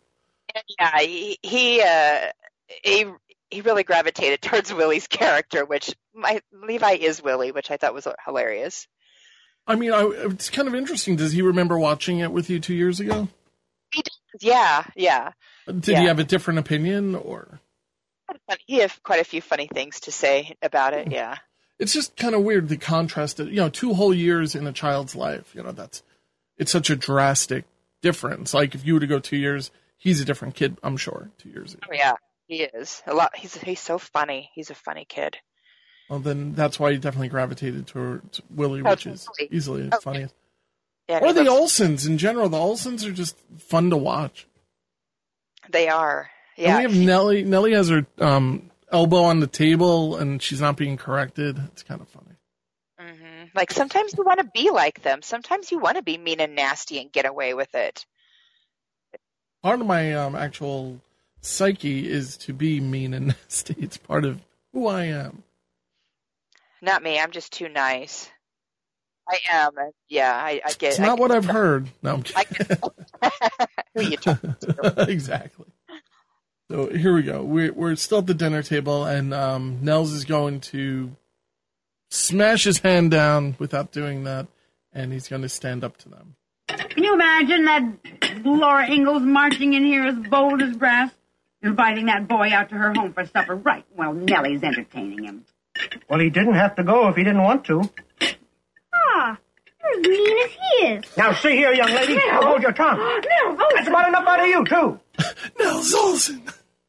yeah, he really gravitated towards Willie's character, which Levi is Willie, which I thought was hilarious. I mean, it's kind of interesting. Does he remember watching it with you 2 years ago? He does. Yeah. Did he have a different opinion, or? He had quite a few funny things to say about it, yeah. It's just kind of weird, the contrast. 2 whole years in a child's life, it's such a drastic difference. Like, if you were to go 2 years, he's a different kid, I'm sure, 2 years ago. Oh, yeah, he is. He's so funny. He's a funny kid. Well, then that's why he definitely gravitated towards Willie, which is easily the funniest. Yeah, or the Olsons in general. The Olsons are just fun to watch. They are. Yeah. And we have Nellie. Nellie has her elbow on the table, and she's not being corrected. It's kind of funny. Mm-hmm. Like, sometimes you want to be like them. Sometimes you want to be mean and nasty and get away with it. Part of my actual psyche is to be mean and nasty. It's part of who I am. Not me. I'm just too nice. I am. Yeah, I get. It's not what I've heard. No, I'm kidding. Who you talking to? Exactly. So here we go. We're still at the dinner table, and Nels is going to smash his hand down without doing that, and he's going to stand up to them. Can you imagine that Laura Ingalls marching in here as bold as brass, inviting that boy out to her home for supper right while Nellie's entertaining him? Well, he didn't have to go if he didn't want to. Ah, you're as mean as he is. Now, see here, young lady. Now hold your tongue. That's about enough out of you, too. Nels Olson!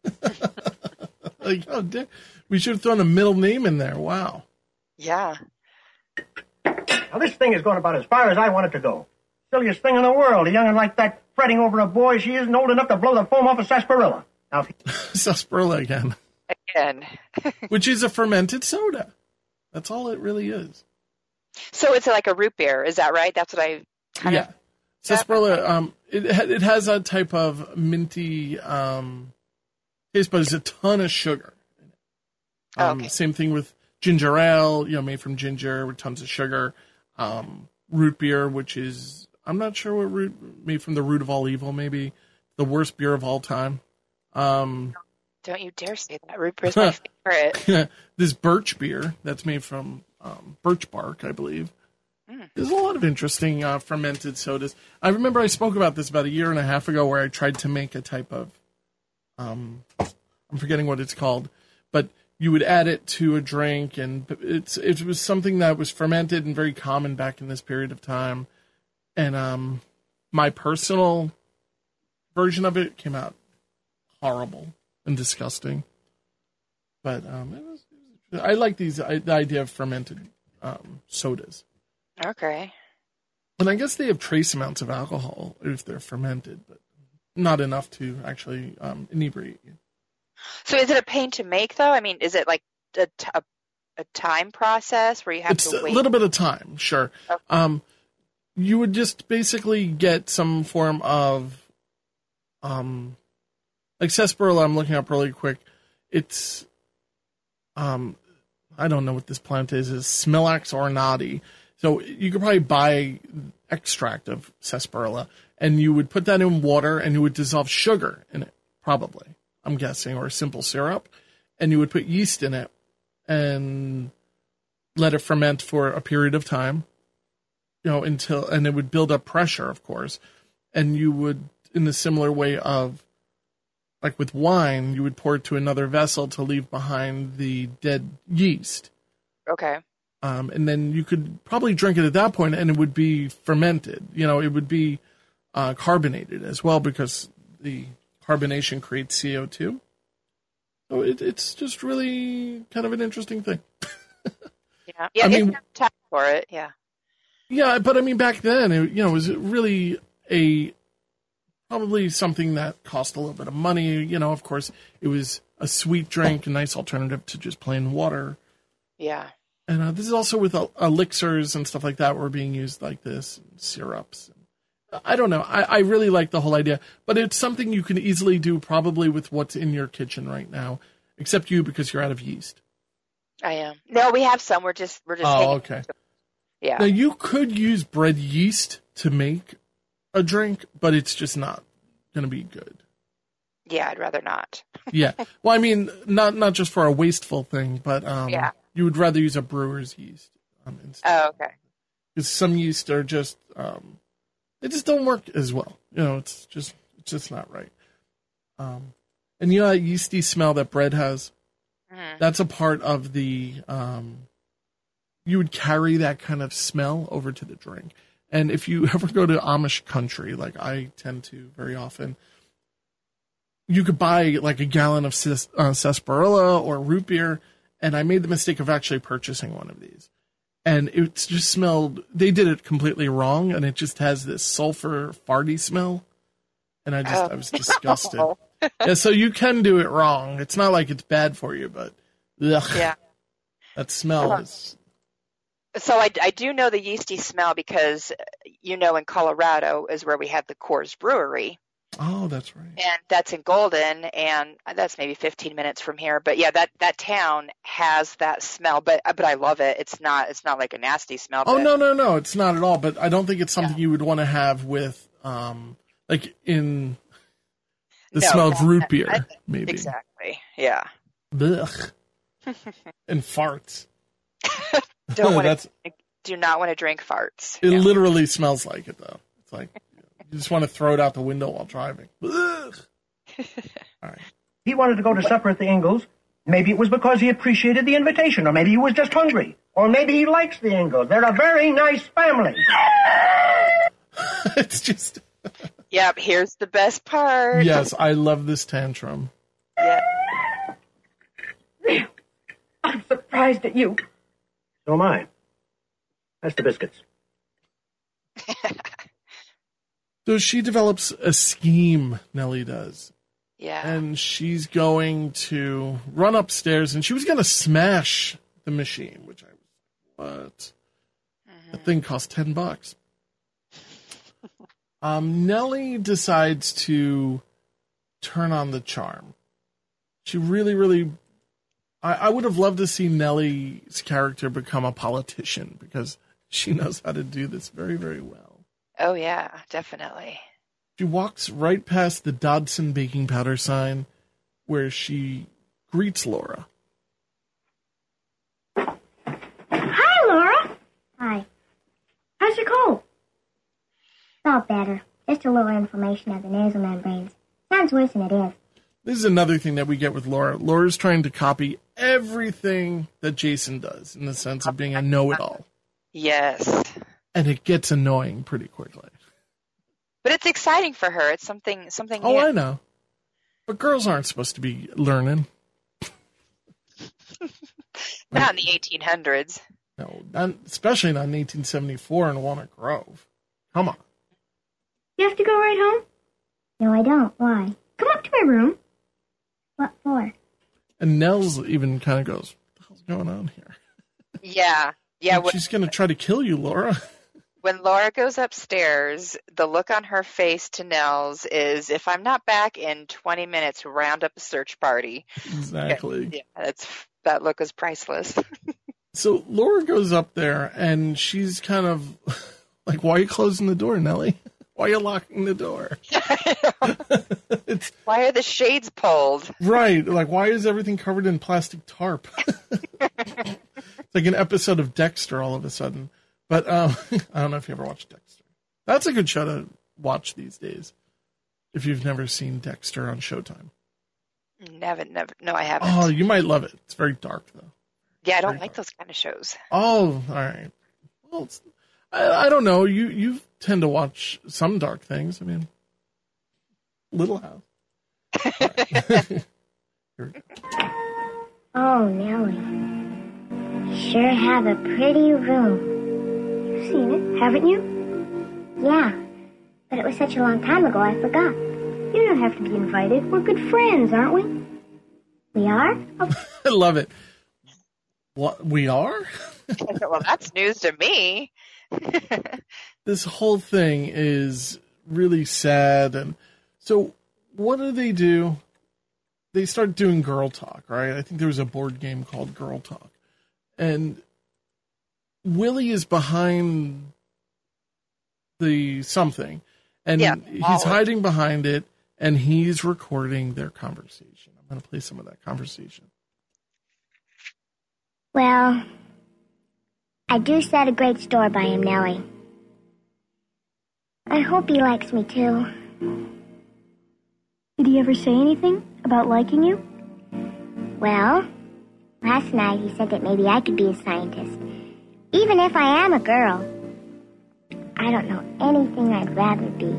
Like, oh, we should have thrown a middle name in there. Wow. Yeah. Now, this thing is going about as far as I want it to go. Silliest thing in the world. A young'un like that fretting over a boy she isn't old enough to blow the foam off a sarsaparilla. Now, Sarsaparilla again. Again. Which is a fermented soda. That's all it really is. So it's like a root beer, is that right? That's what I kind of... Sarsaparilla, it has a type of minty taste, but it's a ton of sugar. Okay. Same thing with ginger ale, made from ginger with tons of sugar. Root beer, which is, I'm not sure what root, made from the root of all evil, maybe. The worst beer of all time. Don't you dare say that. Root beer is my favorite. This birch beer that's made from birch bark, I believe. There's a lot of interesting fermented sodas. I remember I spoke about this about a year and a half ago where I tried to make a type of, I'm forgetting what it's called, but you would add it to a drink, and it was something that was fermented and very common back in this period of time. And my personal version of it came out horrible and disgusting. But I like the idea of fermented sodas. Okay. And I guess they have trace amounts of alcohol if they're fermented, but not enough to actually inebriate you. So is it a pain to make, though? I mean, is it like a time process where you have to wait? It's a little bit of time, sure. Okay. You would just basically get some form of, like sarsaparilla, I'm looking up really quick. It's, I don't know what this plant is Smilax ornati. So you could probably buy extract of sarsaparilla, and you would put that in water, and you would dissolve sugar in it, probably, I'm guessing, or a simple syrup, and you would put yeast in it and let it ferment for a period of time, and it would build up pressure, of course, and you would, in the similar way of, like with wine, you would pour it to another vessel to leave behind the dead yeast. Okay. And then you could probably drink it at that point, and it would be fermented. It would be carbonated as well, because the carbonation creates CO2. So it's just really kind of an interesting thing. Yeah. I mean, time for it. Yeah. Yeah, but I mean, back then, it was really probably something that cost a little bit of money. Of course, it was a sweet drink, a nice alternative to just plain water. Yeah. And this is also with elixirs and stuff like that were being used like this, and syrups. I don't know. I really like the whole idea, but it's something you can easily do probably with what's in your kitchen right now, except you because you're out of yeast. I am. No, we have some. We're just. Oh, okay. Yeah. Now you could use bread yeast to make a drink, but it's just not going to be good. Yeah, I'd rather not. Yeah. Well, I mean, not just for a wasteful thing, but yeah. You would rather use a brewer's yeast. Instead. Oh, okay. Because some yeast are just, they just don't work as well. It's just not right. And that yeasty smell that bread has, that's a part of the, you would carry that kind of smell over to the drink. And if you ever go to Amish country, like I tend to very often, you could buy like a gallon of sarsaparilla or root beer. And I made the mistake of actually purchasing one of these. And it just smelled, they did it completely wrong, and it just has this sulfur farty smell. And I was disgusted. Yeah, so you can do it wrong. It's not like it's bad for you, but ugh, yeah, that smell is. So I do know the yeasty smell because, in Colorado is where we have the Coors Brewery. Oh, that's right. And that's in Golden, and that's maybe 15 minutes from here. But yeah, that town has that smell, but I love it. It's not like a nasty smell. Oh, no, it's not at all. But I don't think it's something you would want to have with, like in The No, smell of root I- beer, maybe. Exactly. Yeah. Blech. And farts. Don't want That's- to. Do not want to drink farts. It Yeah. literally smells like it, though. It's like you just want to throw it out the window while driving. Blech. All right. He wanted to go to supper at the Ingalls. Maybe it was because he appreciated the invitation, or maybe he was just hungry. Or maybe he likes the Ingalls. They're a very nice family. It's just... Yep. Here's the best part. Yes, I love this tantrum. Yeah. I'm surprised at you. So am I. That's the biscuits. So she develops a scheme, Nellie does. Yeah. And she's going to run upstairs, and she was going to smash the machine, which I was, what? The thing cost $10. Nellie decides to turn on the charm. She really, really... I would have loved to see Nellie's character become a politician, because she knows how to do this very, very well. Oh yeah, definitely. She walks right past the Dodson baking powder sign, where she greets Laura. Hi, Laura. Hi. How's your cold? It's all better. Just a little inflammation of the nasal membranes. Sounds worse than it is. This is another thing that we get with Laura. Laura's trying to copy everything that Jason does, in the sense of being a know-it-all. Yes. And it gets annoying pretty quickly. But it's exciting for her. It's something Oh, new. I know. But girls aren't supposed to be learning. Not in the 1800s. No, especially not in 1874 in Walnut Grove. Come on. You have to go right home? No, I don't. Why? Come up to my room. What for? And Nels even kind of goes, what the hell's going on here? Yeah. Yeah. Like, she's going to try to kill you, Laura. When Laura goes upstairs, the look on her face to Nels is, if I'm not back in 20 minutes, round up a search party. Exactly. Yeah, that look is priceless. So Laura goes up there, and she's kind of like, why are you closing the door, Nellie? Why are you locking the door? Why are the shades pulled? Right. Like, why is everything covered in plastic tarp? It's like an episode of Dexter all of a sudden. But I don't know if you ever watched Dexter. That's a good show to watch these days, if you've never seen Dexter on Showtime. Never. No, I haven't. Oh, you might love it. It's very dark, though. Yeah, I don't like those kind of shows. Oh, all right. Well, I don't know. You tend to watch some dark things. I mean, Little House. Here we go. Oh, Nellie. Sure have a pretty room. You've seen it, haven't you? Yeah, but it was such a long time ago I forgot. You don't have to be invited. We're good friends, aren't we? We are? I love it. What, we are? Well, that's news to me. This whole thing is really sad. And so what do? They start doing Girl Talk, right? I think there was a board game called Girl Talk. And Willie is behind the something. And he's hiding behind it, and he's recording their conversation. I'm going to play some of that conversation. Well, I do set a great store by him, Nellie. I hope he likes me, too. Did he ever say anything about liking you? Well, last night he said that maybe I could be a scientist. Even if I am a girl. I don't know anything I'd rather be.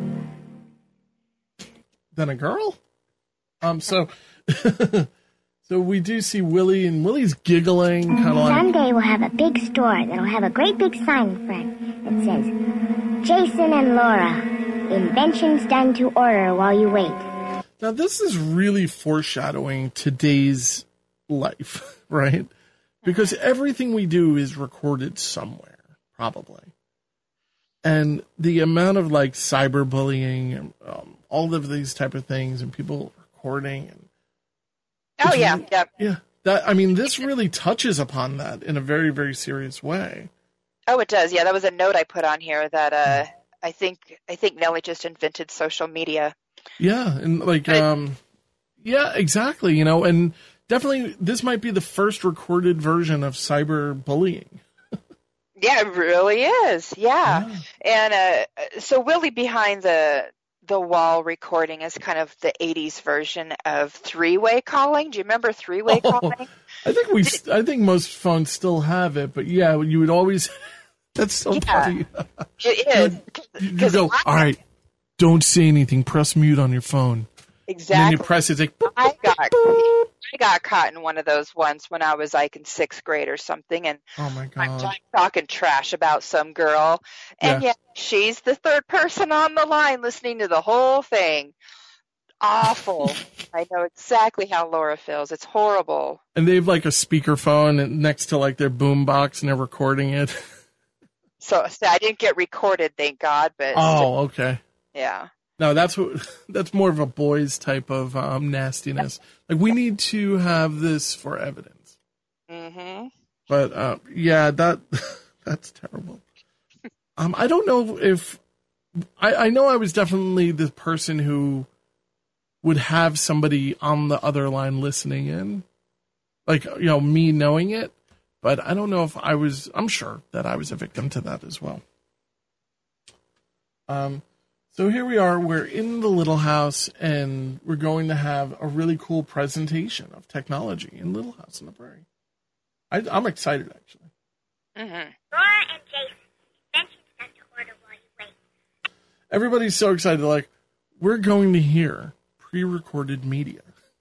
Than a girl? So we do see Willie, and Willie's giggling, kind of like... Someday we'll have a big store that'll have a great big sign in front that says, Jason and Laura, inventions done to order while you wait. Now, this is really foreshadowing today's life, right? Because everything we do is recorded somewhere, probably. And the amount of, like, cyberbullying and all of these type of things and people recording. And oh, yeah. Yeah. This really touches upon that in a very, very serious way. Oh, it does. Yeah, that was a note I put on here that I think Nellie just invented social media. Yeah, and like, yeah, exactly. You know, and definitely this might be the first recorded version of cyberbullying. Yeah, it really is. Yeah. And so Willie Behind the Wall recording is kind of the 80s version of three-way calling. Do you remember three-way calling? I think most phones still have it, but yeah, you would always. That's so funny. It is. You go, all right, don't say anything. Press mute on your phone. Exactly. And then you press it, it's like, boop, I got caught in one of those once when I was like in 6th grade or something, and oh my God. I'm talking trash about some girl, and yet she's the third person on the line listening to the whole thing. Awful. I know exactly how Laura feels. It's horrible. And they have like a speakerphone next to like their boom box, and they're recording it. So I didn't get recorded, thank God. But okay. Yeah. No, that's more of a boys type of nastiness. Like, we need to have this for evidence. Mm-hmm. But yeah, that's terrible. I don't know if I know I was definitely the person who would have somebody on the other line listening in, like, you know, me knowing it. But I don't know if I'm sure that I was a victim to that as well. So here we are, we're in the Little House, and we're going to have a really cool presentation of technology in Little House on the Prairie. I'm excited, actually. Mm-hmm. Laura and Jason, mention stuff to order while you wait. Everybody's so excited, like, we're going to hear pre-recorded media.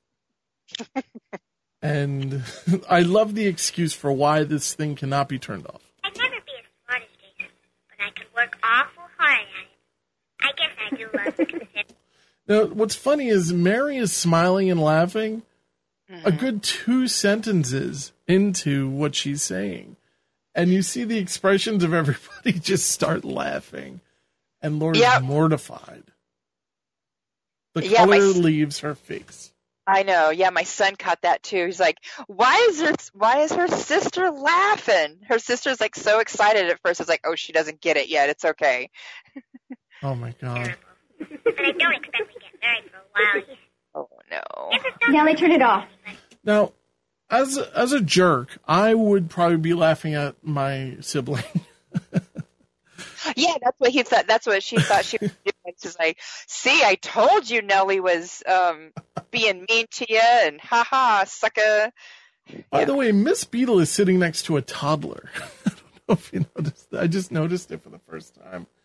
And I love the excuse for why this thing cannot be turned off. I'd never be as smart as Jason, but I could work awful hard at it. I guess I do love the consider. Now, what's funny is Mary is smiling and laughing a good 2 sentences into what she's saying. And you see the expressions of everybody just start laughing. And Laura's mortified. The color leaves her face. I know. Yeah, my son caught that too. He's like, why is her sister laughing? Her sister's like so excited at first. It's like, oh, she doesn't get it yet. It's okay. Oh my God. But I don't expect we get married for a while. Oh no. Nellie, turn it off. Now, as a jerk, I would probably be laughing at my sibling. Yeah, that's what he thought. That's what she thought she was doing. She's like, see, I told you Nellie was being mean to you, and haha, sucker. By the way, Miss Beadle is sitting next to a toddler. I don't know if you noticed that. I just noticed it for the first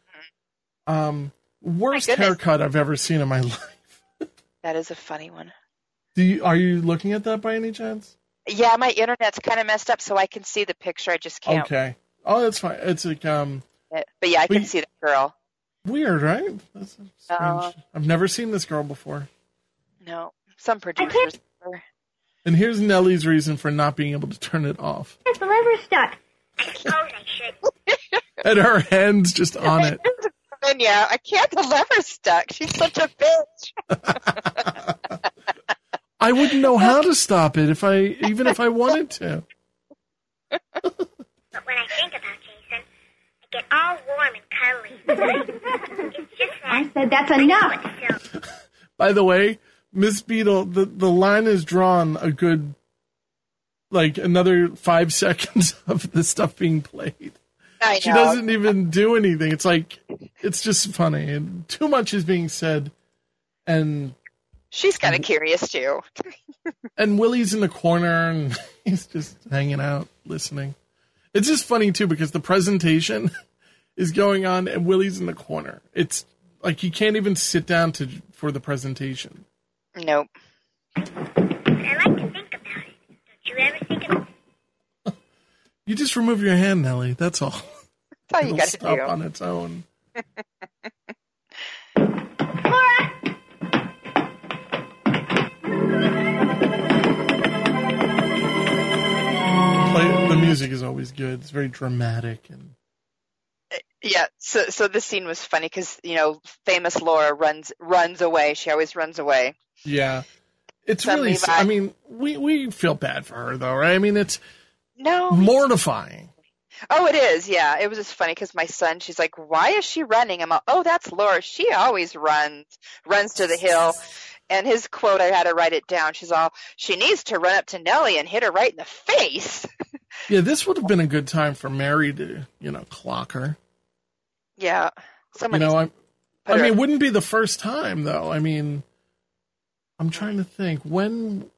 time. Worst haircut I've ever seen in my life. That is a funny one. Are you looking at that by any chance? Yeah, my internet's kind of messed up, so I can see the picture. I just can't. Okay. Oh, that's fine. It's like But yeah, I can see the girl. Weird, right? That's strange. I've never seen this girl before. No, some producers. And here's Nellie's reason for not being able to turn it off. The lever's stuck. I suppose I should. And her hand's just on it. And yeah, I can't. The lever's stuck. She's such a bitch. I wouldn't know how to stop it even if I wanted to. But when I think about Jason, I get all warm and cuddly. It's just that. I said that's enough. By the way, Miss Beadle, the line is drawn a good, like, another 5 seconds of the stuff being played. I know. She doesn't even do anything. It's like, it's just funny. And too much is being said. And she's kind of curious, too. And Willie's in the corner, and he's just hanging out, listening. It's just funny, too, because the presentation is going on, and Willie's in the corner. It's like he can't even sit down for the presentation. Nope. I like to think about it. Don't you ever think about it? You just remove your hand, Nellie. That's all. That's all you got to do. It'll stop on its own. Laura! The music is always good. It's very dramatic and. Yeah, so this scene was funny because, you know, famous Laura runs away. She always runs away. Yeah. It's really, I mean, we feel bad for her, though, right? I mean, it's mortifying. Oh, it is. Yeah, it was just funny because my son, she's like, "Why is she running?" I'm like, "Oh, that's Laura. She always runs to the hill." And his quote, I had to write it down. She's all, "She needs to run up to Nellie and hit her right in the face." Yeah, this would have been a good time for Mary to, clock her. Yeah, I mean, it wouldn't be the first time though. I mean, I'm trying to think when.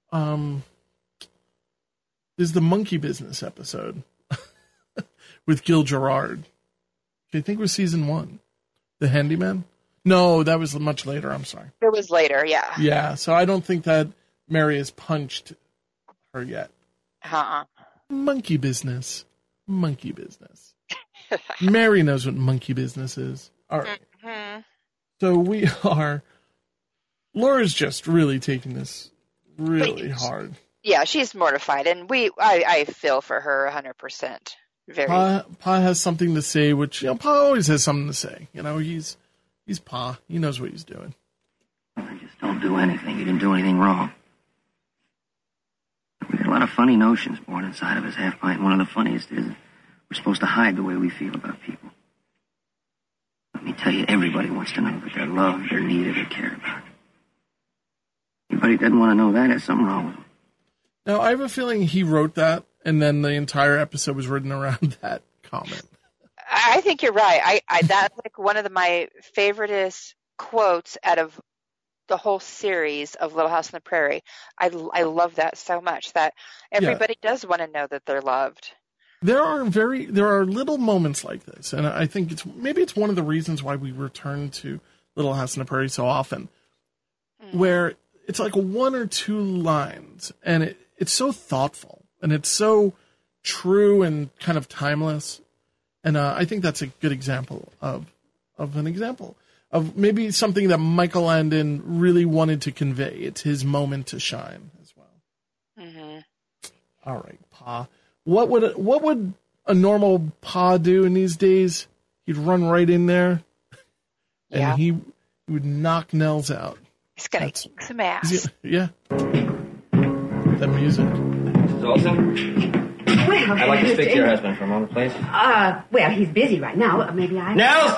There's the Monkey Business episode with Gil Gerard. I think it was season 1. The Handyman? No, that was much later. I'm sorry. It was later, yeah. Yeah, so I don't think that Mary has punched her yet. Monkey Business. Monkey Business. Mary knows what monkey business is. All right. Mm-hmm. So Laura's just really taking this really hard. Yeah, she's mortified, and I feel for her 100%. Pa has something to say, which Pa always has something to say. He's Pa. He knows what he's doing. I just don't do anything. He didn't do anything wrong. We got a lot of funny notions born inside of us, Half-Pint. One of the funniest is we're supposed to hide the way we feel about people. Let me tell you, everybody wants to know that they're loved, they're needed, or cared about. Anybody that doesn't want to know that, there's something wrong with them. Now, I have a feeling he wrote that, and then the entire episode was written around that comment. I think you're right. That's like one of my favoriteest quotes out of the whole series of Little House on the Prairie. I love that so much, that everybody does want to know that they're loved. There are little moments like this, and I think it's one of the reasons why we return to Little House on the Prairie so often, where it's like 1 or 2 lines, and it's so thoughtful, and it's so true and kind of timeless. And I think that's a good example of maybe something that Michael Landon really wanted to convey. It's his moment to shine as well. Mm-hmm. All right, Pa. What would a normal Pa do in these days? He'd run right in there, and he would knock Nels out. He's gonna kick some ass. Yeah. That music. Mrs. Olsen? Well, I'd like to speak to your husband for a moment, please. Well, he's busy right now. Maybe I... Nels!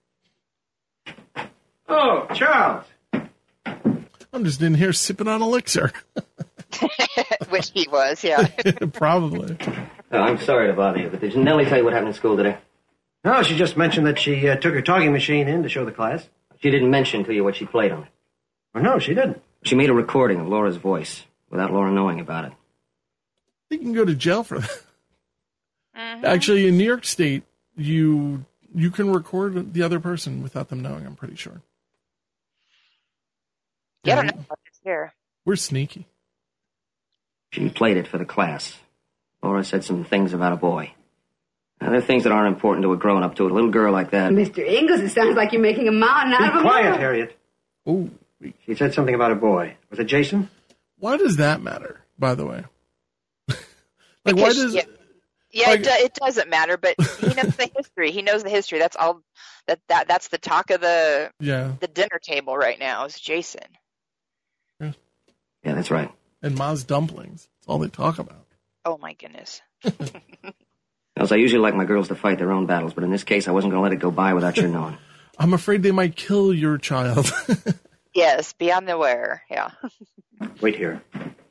Oh, Charles. I'm just in here sipping on elixir. Which he was, yeah. Probably. Oh, I'm sorry to bother you, but did Nellie tell you what happened in school today? No, she just mentioned that she took her talking machine in to show the class. She didn't mention to you what she played on it. Well, no, she didn't. She made a recording of Laura's voice without Laura knowing about it. You can go to jail for that. Mm-hmm. Actually, in New York State, you can record the other person without them knowing, I'm pretty sure. Yeah, I don't know about this here. We're sneaky. She played it for the class. Laura said some things about a boy. Now, there are things that aren't important to a grown-up, to a little girl like that. Mr. Ingalls, it sounds like you're making a mountain out of a Be quiet, molehill. Harriet. Oh. She said something about a boy. Was it Jason? Why does that matter, by the way? Why does... Yeah, it doesn't matter, but he knows the history. He knows the history. That's all. That's the talk of the dinner table right now is Jason. Yeah, that's right. And Ma's dumplings. That's all they talk about. Oh my goodness. Else, I usually like my girls to fight their own battles, but in this case, I wasn't going to let it go by without your knowing. I'm afraid they might kill your child. Yes, be on the aware. Yeah. Wait here.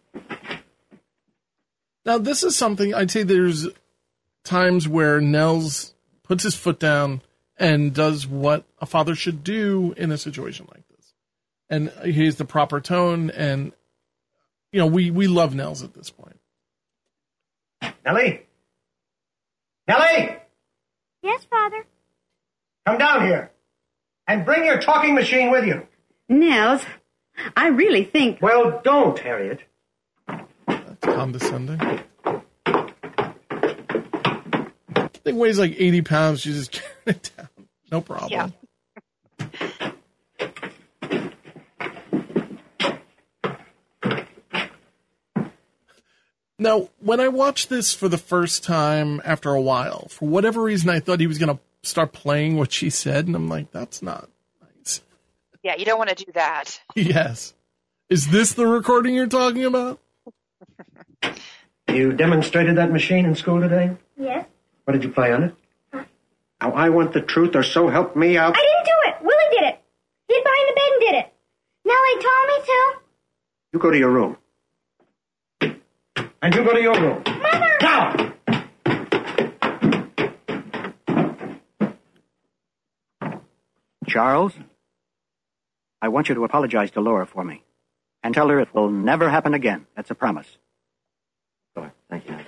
Now, this is something I'd say there's times where Nels puts his foot down and does what a father should do in a situation like this. And he has the proper tone, and, we love Nels at this point. Nellie? Nellie! Yes, Father? Come down here. And bring your talking machine with you. Nels, I really think... Well, don't, Harriet. That's condescending. Thing weighs like 80 pounds. She just carried it down. No problem. Yeah. Now, when I watched this for the first time after a while, for whatever reason, I thought he was going to start playing what she said, and I'm like, that's not nice. Yeah, you don't want to do that. Yes. Is this the recording you're talking about? You demonstrated that machine in school today? Yes. What did you play on it? Now, I want the truth, or so help me out. I didn't do it. Willie did it. He hid behind the bed and did it. Nellie told me to. You go to your room. And you go to your room. Mother! Now! Charles, I want you to apologize to Laura for me. And tell her it will never happen again. That's a promise. Sure. Thank you.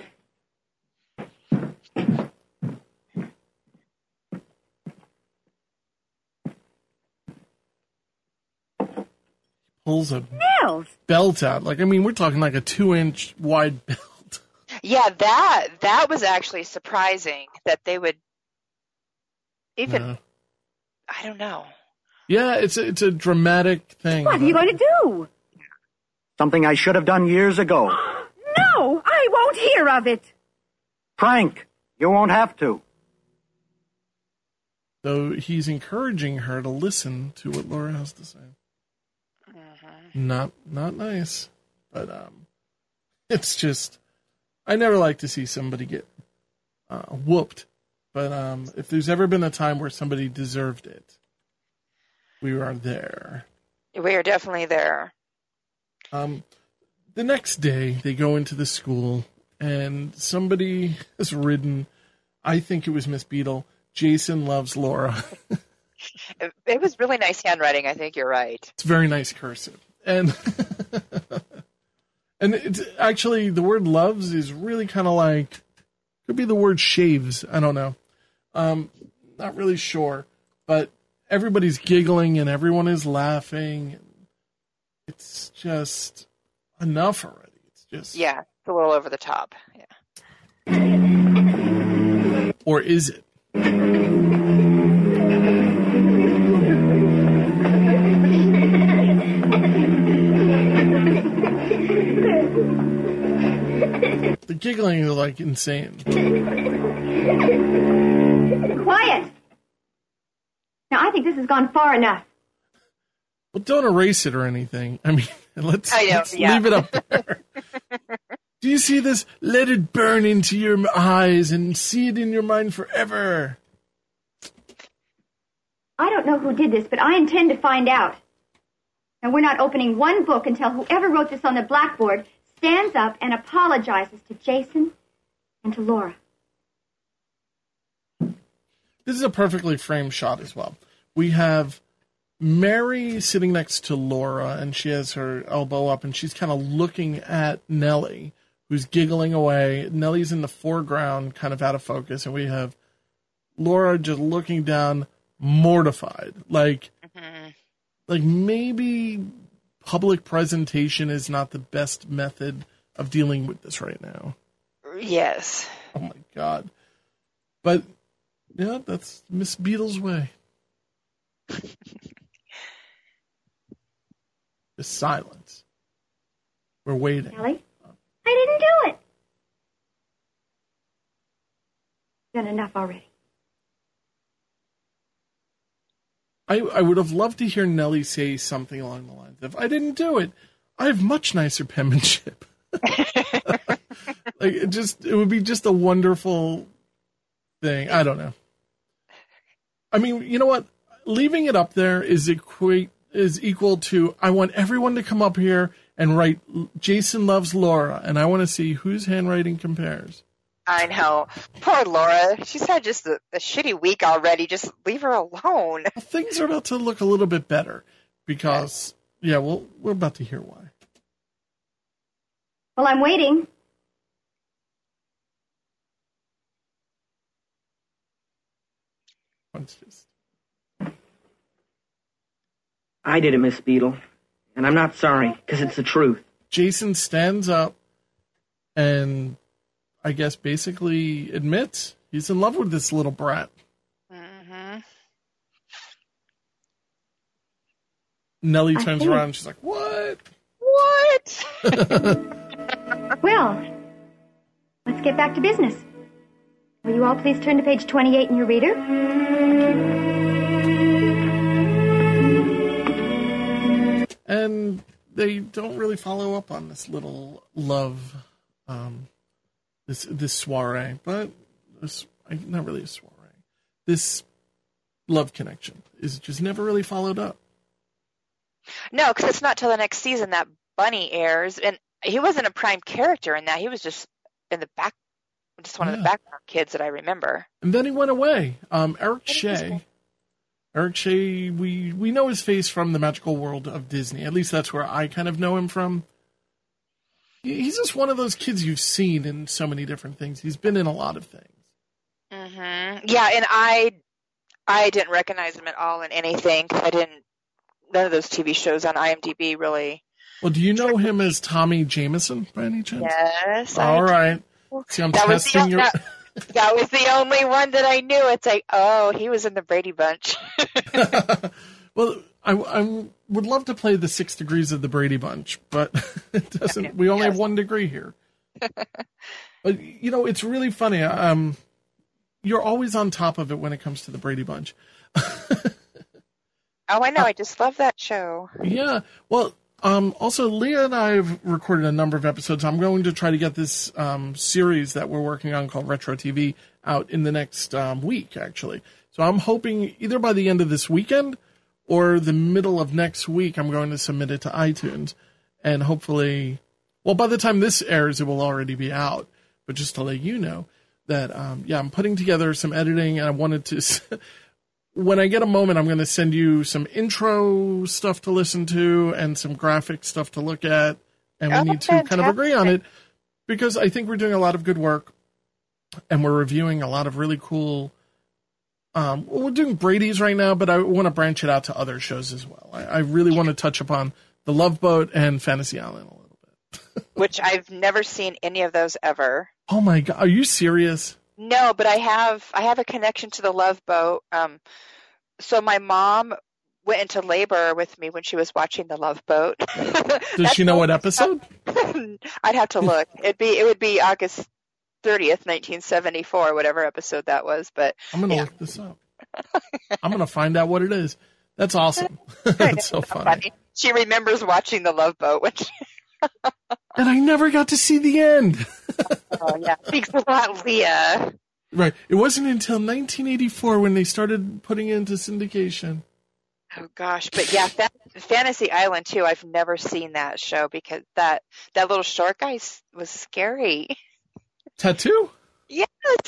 Pulls a Nels! belt out. Like, I mean, we're talking like a 2-inch wide belt. Yeah, that was actually surprising that they would even. Yeah. I don't know. Yeah, it's a dramatic thing. What are you going to do? Something I should have done years ago. No, I won't hear of it. Frank, you won't have to. So he's encouraging her to listen to what Laura has to say. Not nice, but it's just, I never like to see somebody get whooped, but if there's ever been a time where somebody deserved it, we are there. We are definitely there. The next day, they go into the school, and somebody has written, I think it was Miss Beadle, Jason loves Laura. It was really nice handwriting. I think you're right. It's very nice cursive. And and it's actually, the word loves is really kind of like, could be the word shaves. I don't know. Not really sure. But everybody's giggling and everyone is laughing. It's just enough already. It's just. Yeah, it's a little over the top. Yeah. Or is it? The giggling is like insane. Quiet! Now, I think this has gone far enough. Well, don't erase it or anything. I mean, let's leave it up there. Do you see this? Let it burn into your eyes and see it in your mind forever. I don't know who did this, but I intend to find out. And we're not opening one book until whoever wrote this on the blackboard stands up and apologizes to Jason and to Laura. This is a perfectly framed shot as well. We have Mary sitting next to Laura, and she has her elbow up, and she's kind of looking at Nellie, who's giggling away. Nellie's in the foreground, kind of out of focus, and we have Laura just looking down, mortified. Like maybe public presentation is not the best method of dealing with this right now. Yes. Oh, my God. But, yeah, that's Miss Beadle's way. The silence. We're waiting. Nellie? I didn't do it. Done enough already. I would have loved to hear Nellie say something along the lines of, I didn't do it. I have much nicer penmanship. It would be just a wonderful thing. I don't know. I mean, you know what? Leaving it up there is equal to, I want everyone to come up here and write Jason loves Laura, and I want to see whose handwriting compares. I know. Poor Laura. She's had just a shitty week already. Just leave her alone. Well, things are about to look a little bit better because, we're about to hear why. Well, I'm waiting. I did it, Miss Beadle. And I'm not sorry, because it's the truth. Jason stands up and I guess basically admits he's in love with this little brat. Mm-hmm. Nellie turns around and she's like, what? What? Well, let's get back to business. Will you all please turn to page 28 in your reader? And they don't really follow up on this little love, this soiree. But not really a soiree. This love connection is just never really followed up. No, because it's not till the next season that Bunny airs, and he wasn't a prime character in that. He was just in the back, just one of the background kids that I remember. And then he went away. Eric Shea. Eric Shea, we know his face from the Magical World of Disney. At least that's where I kind of know him from. He's just one of those kids you've seen in so many different things. He's been in a lot of things. Mm-hmm. Yeah, and I didn't recognize him at all in anything. None of those TV shows on IMDb really. Well, do you know him as Tommy Jameson by any chance? Yes. All right. See, I'm testing your. That was the only one that I knew. It's like, oh, he was in the Brady Bunch. Well, I would love to play the 6 degrees of the Brady Bunch, but it doesn't. We only have 1 degree here. But it's really funny. You're always on top of it when it comes to the Brady Bunch. Oh, I know. I just love that show. Yeah. Well, also, Leah and I have recorded a number of episodes. I'm going to try to get this series that we're working on called Retro TV out in the next week, actually. So I'm hoping either by the end of this weekend or the middle of next week, I'm going to submit it to iTunes. And hopefully, well, by the time this airs, it will already be out. But just to let you know that, I'm putting together some editing, and I wanted to... When I get a moment, I'm going to send you some intro stuff to listen to and some graphic stuff to look at. And we need to kind of agree on it because I think we're doing a lot of good work and we're reviewing a lot of really cool. We're doing Brady's right now, but I want to branch it out to other shows as well. I really want to touch upon The Love Boat and Fantasy Island a little bit. Which I've never seen any of those ever. Oh my God. Are you serious? No, but I have a connection to The Love Boat. So my mom went into labor with me when she was watching The Love Boat. Does she know what episode? I'd have to look. It would be August 30th, 1974, whatever episode that was. But I'm going to look this up. I'm going to find out what it is. That's awesome. That's so funny. She remembers watching The Love Boat when she... And I never got to see the end. Oh, yeah. Thanks a lot, Leah. Right. It wasn't until 1984 when they started putting it into syndication. Oh, gosh. But, yeah, Fantasy Island, too. I've never seen that show because that little short guy was scary. Tattoo? Yes.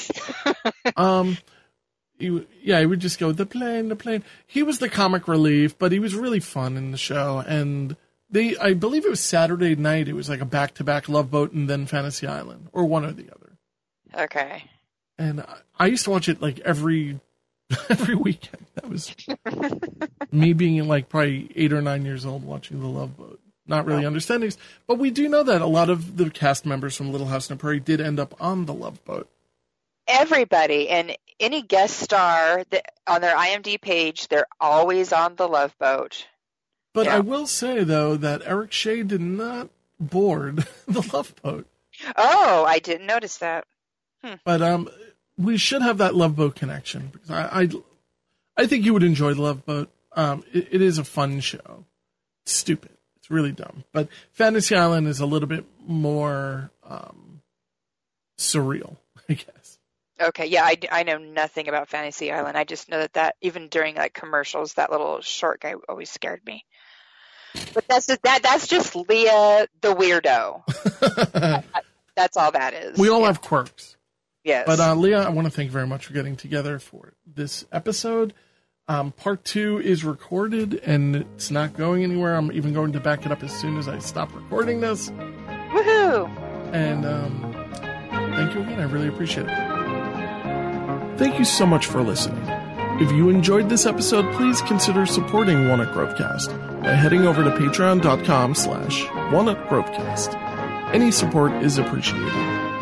He would just go, the plane. He was the comic relief, but he was really fun in the show. And... I believe it was Saturday night. It was like a back-to-back Love Boat and then Fantasy Island, or one or the other. Okay. And I used to watch it like every weekend. That was me being like probably 8 or 9 years old watching The Love Boat, not really understanding. But we do know that a lot of the cast members from Little House on the Prairie did end up on The Love Boat. Everybody, and any guest star on their IMDb page, they're always on The Love Boat. But I will say, though, that Eric Shea did not board The Love Boat. Oh, I didn't notice that. But we should have that Love Boat connection. Because I think you would enjoy The Love Boat. It is a fun show. It's stupid. It's really dumb. But Fantasy Island is a little bit more surreal, I guess. Okay, yeah, I know nothing about Fantasy Island. I just know that even during like commercials, that little short guy always scared me. But that's just Leah the weirdo. That's all that is. We all have quirks. Yes. But Leah, I want to thank you very much for getting together for this episode. Part 2 is recorded and it's not going anywhere. I'm even going to back it up as soon as I stop recording this. Woohoo! And thank you again. I really appreciate it. Thank you so much for listening. If you enjoyed this episode, please consider supporting Walnut Grovecast by heading over to patreon.com/WalnutGrovecast. Any support is appreciated.